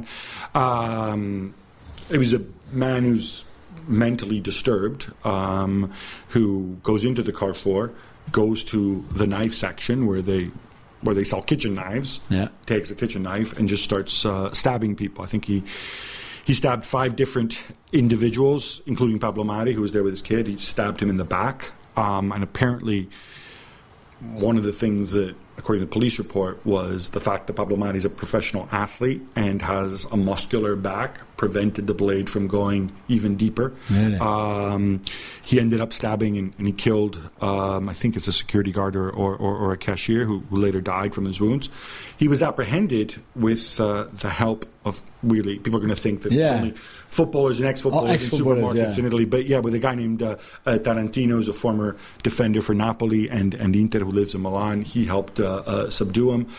Um, it was a man who's mentally disturbed, um, who goes into the Carrefour, goes to the knife section where they. where they sell kitchen knives, yeah. takes a kitchen knife and just starts uh, stabbing people. I think he he stabbed five different individuals, including Pablo Mari, who was there with his kid. He stabbed him in the back. Um, and apparently one of the things that, according to the police report, was the fact that Pablo Mari is a professional athlete and has a muscular back, prevented the blade from going even deeper. Really? Um, he ended up stabbing and, and he killed, um, I think it's a security guard or, or, or, or a cashier who, who later died from his wounds. He was apprehended with uh, the help of, really, people are going to think that yeah. it's only footballers and ex-footballers, oh, in supermarkets yeah. in Italy. But yeah, with a guy named uh, uh, Tarantino, who's a former defender for Napoli and, and Inter, who lives in Milan. He helped uh, uh, subdue him.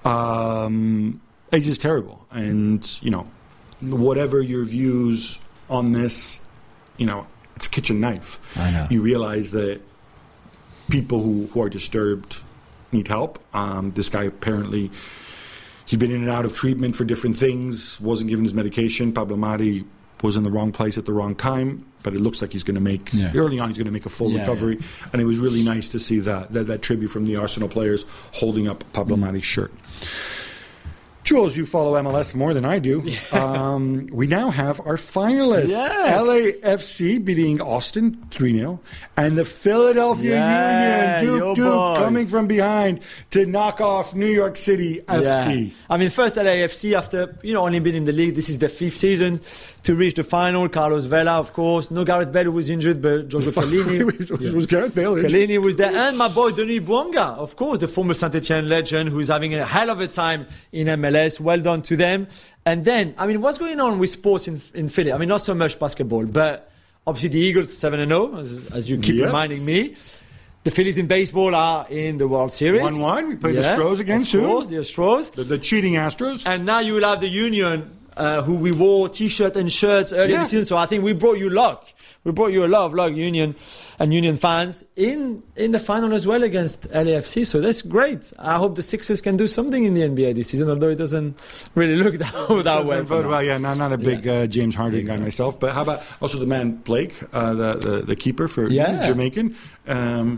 Um, it's just terrible. And, you know, whatever your views on this, you know, it's a kitchen knife. I know. You realize that people who, who are disturbed need help. Um, this guy apparently, he'd been in and out of treatment for different things, wasn't given his medication. Pablo Mari was in the wrong place at the wrong time, but it looks like he's going to make, yeah. early on, he's going to make a full yeah, recovery. Yeah. And it was really nice to see that, that, that tribute from the Arsenal players holding up Pablo mm. Mari's shirt. Jules, you follow M L S more than I do. Um, we now have our finalists. Yes. L A F C beating Austin three nil. And the Philadelphia yeah, Union, Duke Duke, boys. coming from behind to knock off New York City F C. Yeah. I mean, first L A F C, after you know only been in the league, this is their fifth season to reach the final. Carlos Vela, of course. No Gareth Bale, who was injured, but Giorgio Chiellini. was, yeah. was Gareth Bale injured? Chiellini was there. And my boy, Denis Bouanga, of course, the former Saint-Etienne legend, who's having a hell of a time in M L S. Well done to them. And then, I mean, what's going on with sports in, in Philly? I mean, not so much basketball, but obviously the Eagles seven and oh, as, as you keep yes. reminding me. The Phillies in baseball are in the World Series. one one. We play yeah, the Astros again of soon. Course, the Astros. The, the cheating Astros. And now you will have the Union, uh, who we wore T-shirt and shirts earlier yeah. this season. So I think we brought you luck. We brought you a lot of luck, Union and Union fans, in, in the final as well against L A F C. So that's great. I hope the Sixers can do something in the N B A this season, although it doesn't really look that, that way. But, well, yeah, not, not a big yeah. uh, James Harden exactly. guy myself. But how about also the man Blake, uh, the, the the keeper for yeah. Jamaican? Um,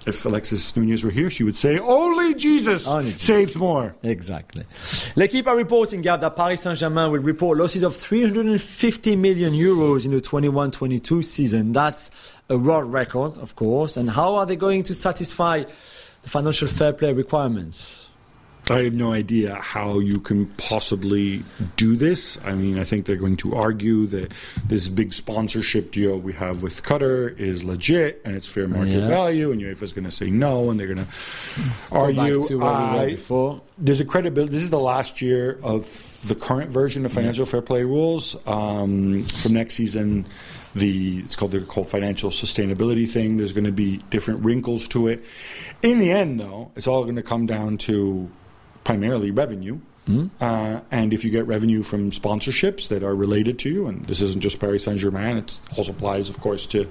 if Alexis Nunez were here, she would say, only Jesus Only Jesus. saves more. Exactly. L'Equipe are reporting, Gab, that Paris Saint-Germain will report losses of three hundred fifty million euros in the twenty-one twenty-two season. That's a world record, of course. And how are they going to satisfy the financial fair play requirements? I have no idea how you can possibly do this. I mean, I think they're going to argue that this big sponsorship deal we have with Qatar is legit and it's fair market Yeah. value, and UEFA's going to say no, and they're going to argue. Back to where we were I- before. There's a credibility. This is the last year of the current version of financial fair play rules. Um, from next season, the it's called the called financial sustainability thing. There's going to be different wrinkles to it. In the end, though, it's all going to come down to primarily revenue. Mm-hmm. Uh, and if you get revenue from sponsorships that are related to you, and this isn't just Paris Saint-Germain, it also applies, of course, to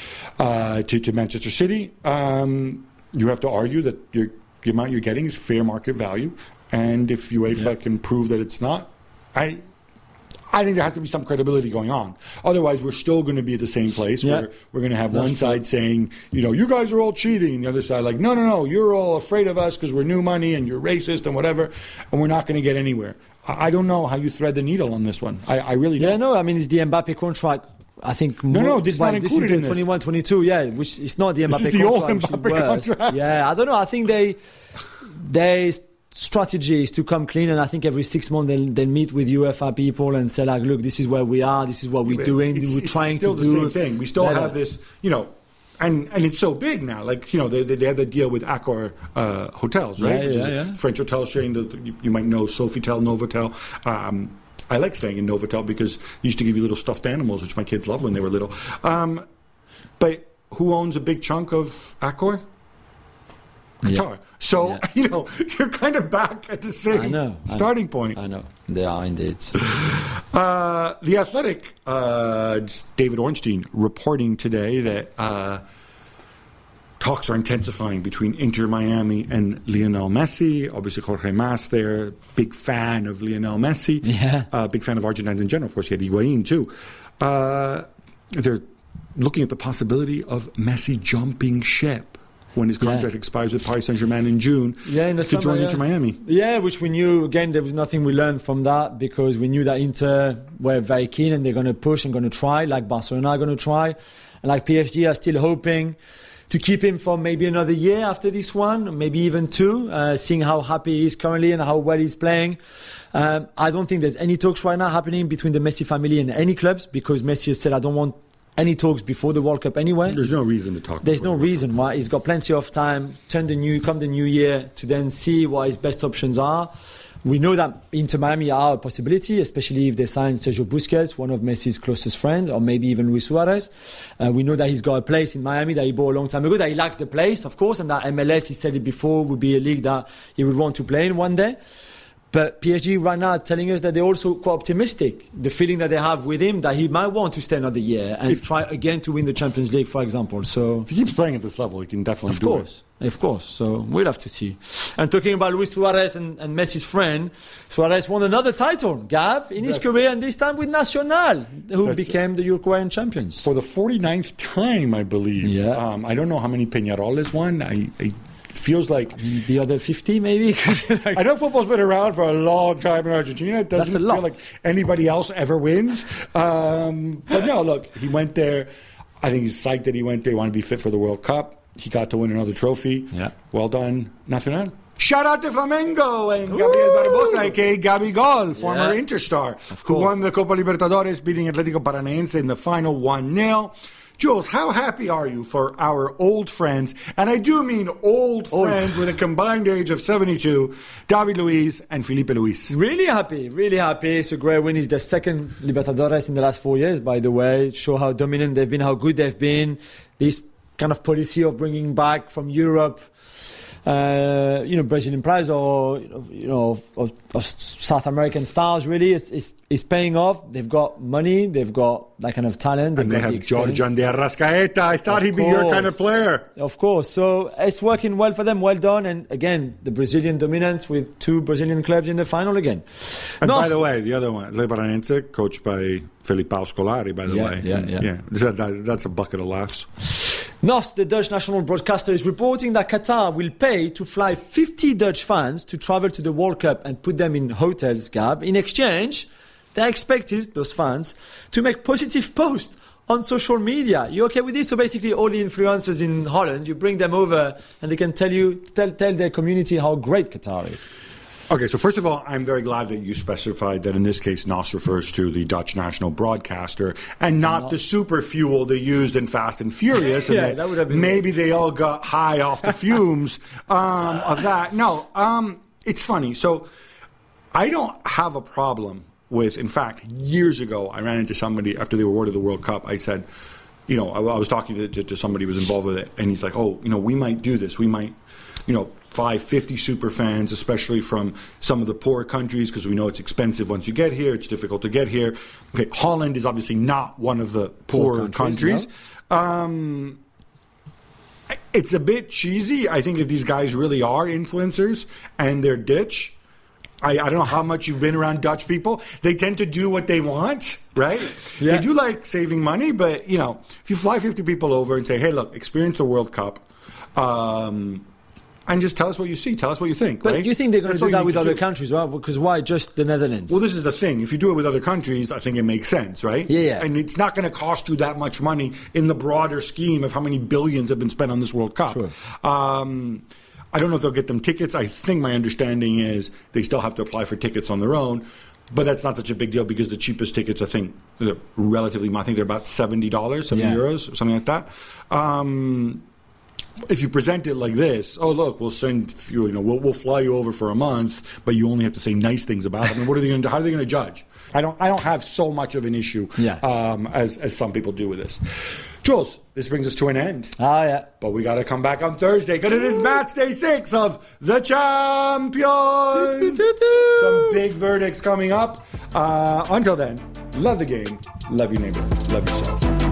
uh, to, to Manchester City, um, you have to argue that you're, the amount you're getting is fair market value. And if UEFA Yeah. can prove that it's not, I I think there has to be some credibility going on. Otherwise, we're still going to be at the same place Yeah. where we're going to have That's one side saying, you know, you guys are all cheating. And the other side like, no, no, no, you're all afraid of us because we're new money and you're racist and whatever. And we're not going to get anywhere. I, I don't know how you thread the needle on this one. I, I really Yeah, don't. no, I mean, it's the Mbappe contract. I think No, more, no, this is not well, included this is in the this. twenty-one twenty-two, yeah, which is not the This Mbappe is the old contract. which is Mbappe worse. contract. Yeah, I don't know. I think they their strategy is to come clean, and I think every six months they'll, they'll meet with UEFA people and say like, look, this is where we are, this is what we're doing, It's, we're it's trying still to the do. same thing. We still better. have this, you know, and and it's so big now. Like, you know, they they have the deal with Accor uh, hotels, right? Yeah, Which yeah, is a yeah. French hotel chain that you, you might know, Sofitel, Novotel. Um, I like staying in Novotel because they used to give you little stuffed animals, which my kids loved when they were little. Um, but who owns a big chunk of Accor? Qatar. Yeah. So, Yeah. you know, you're kind of back at the same I know, I starting know, point. I know, they are indeed. Uh, the Athletic, uh, David Ornstein, reporting today that uh, talks are intensifying between Inter Miami and Lionel Messi. Obviously, Jorge Mas there, big fan of Lionel Messi. Yeah. Uh, big fan of Argentines in general. Of course, he had Higuain too. Uh, they're looking at the possibility of Messi jumping ship when his contract Yeah. expires with Paris Saint-Germain in June Yeah, in the to summer, join yeah. Inter Miami. Yeah, which we knew, again, there was nothing we learned from that because we knew that Inter were very keen and they're going to push and going to try, like Barcelona are going to try. And like P S G are still hoping to keep him for maybe another year after this one, maybe even two, uh, seeing how happy he is currently and how well he's playing. Um, I don't think there's any talks right now happening between the Messi family and any clubs because Messi has said, I don't want any talks before the World Cup anyway. There's no reason to talk. There's about no it. reason why. He's got plenty of time. Turn the new, come the new year to then see what his best options are. We know that Inter Miami are a possibility, especially if they sign Sergio Busquets, one of Messi's closest friends, or maybe even Luis Suarez. Uh, we know that he's got a place in Miami that he bought a long time ago, that he likes the place, of course, and that M L S, he said it before, would be a league that he would want to play in one day. But P S G right now are telling us that they're also quite optimistic. The feeling that they have with him that he might want to stay another year and If- try again to win the Champions League, for example. So, If he keeps playing at this level, he can definitely of do course, of course. So we'll have to see. And talking about Luis Suarez and, and Messi's friend, Suarez won another title, Gab, in his That's- career, and this time with Nacional, who That's- became the Uruguayan champions. it. For the forty-ninth time, I believe. Yeah. Um, I don't know how many Peñaroles won. I, I it feels like The other fifty, maybe? 'Cause, like, I know football's been around for a long time in Argentina. It That's doesn't a lot. feel like anybody else ever wins. Um, but no, look, he went there. I think he's psyched that he went there. He wanted to be fit for the World Cup. He got to win another trophy. Yeah. Well done, Nacional. Shout out to Flamengo and Gabriel Barbosa, aka Gabi Gol, former Yeah. Interstar, Of who course. won the Copa Libertadores, beating Atlético Paranaense in the final one nil. Jules, how happy are you for our old friends, and I do mean old, Old. friends with a combined age of seventy-two, David Luiz and Felipe Luis? Really happy, really happy. It's a great win. It's the second Libertadores in the last four years, by the way. Show how dominant they've been, how good they've been. This kind of policy of bringing back from Europe, uh, you know, Brazilian players or you know, of, of, of South American stars. Really, it's, it's it's paying off. They've got money. They've got that kind of talent. They've And they got the have George experience. de Arrascaeta. I thought Of he'd be your kind of course. player. Of course. So it's working well for them. Well done. And again, the Brazilian dominance with two Brazilian clubs in the final again. And No, by the way, the other one, Atlético Paranaense, coached by Felipao Scolari, by the Yeah, way. yeah, And, yeah. That, that, that's a bucket of laughs. N O S, the Dutch national broadcaster, is reporting that Qatar will pay to fly fifty Dutch fans to travel to the World Cup and put them in hotels, Gab. In exchange, they're expected, those fans, to make positive posts on social media. You okay with this? So basically all the influencers in Holland, you bring them over and they can tell you, tell, tell their community how great Qatar is. Okay, so first of all, I'm very glad that you specified that in this case, N O S refers to the Dutch national broadcaster and not, not the super fuel they used in Fast and Furious. And yeah, that, that would have been maybe they all got high off the fumes um, of that. No, um, it's funny. So I don't have a problem with, in fact, years ago, I ran into somebody after they were awarded the World Cup. I said, you know, I, I was talking to, to, to somebody who was involved with it, and he's like, oh, you know, we might do this. We might, you know, five, fifty super fans, especially from some of the poorer countries, because we know it's expensive once you get here. It's difficult to get here. Okay, Holland is obviously not one of the poorer Poor countries. countries no? um, it's a bit cheesy. I think if these guys really are influencers and they're ditch, I, I don't know how much you've been around Dutch people. They tend to do what they want, right? Yeah. They do like saving money, but, you know, if you fly fifty people over and say, hey, look, experience the World Cup, um, and just tell us what you see, tell us what you think, But right? do you think they're going That's to do all that you with need to other do. countries? Well, because why just the Netherlands? Well, this is the thing. If you do it with other countries, I think it makes sense, right? Yeah, yeah. And it's not going to cost you that much money in the broader scheme of how many billions have been spent on this World Cup. Sure. Um, I don't know if they'll get them tickets. I think my understanding is they still have to apply for tickets on their own. But that's not such a big deal because the cheapest tickets, I think, are relatively, I think they're about seventy dollars, seventy Yeah. euros, or something like that. Um, if you present it like this, oh look, we'll send you, you know, we'll, we'll fly you over for a month, but you only have to say nice things about it. I mean, what are they going to do? How are they going to judge? I don't, I don't have so much of an issue Yeah. um, as as some people do with this. Jules, this brings us to an end. Ah, yeah. But we got to come back on Thursday because it is match day six of the Champions. Some big verdicts coming up. Uh, until then, love the game, love your neighbor, love yourself.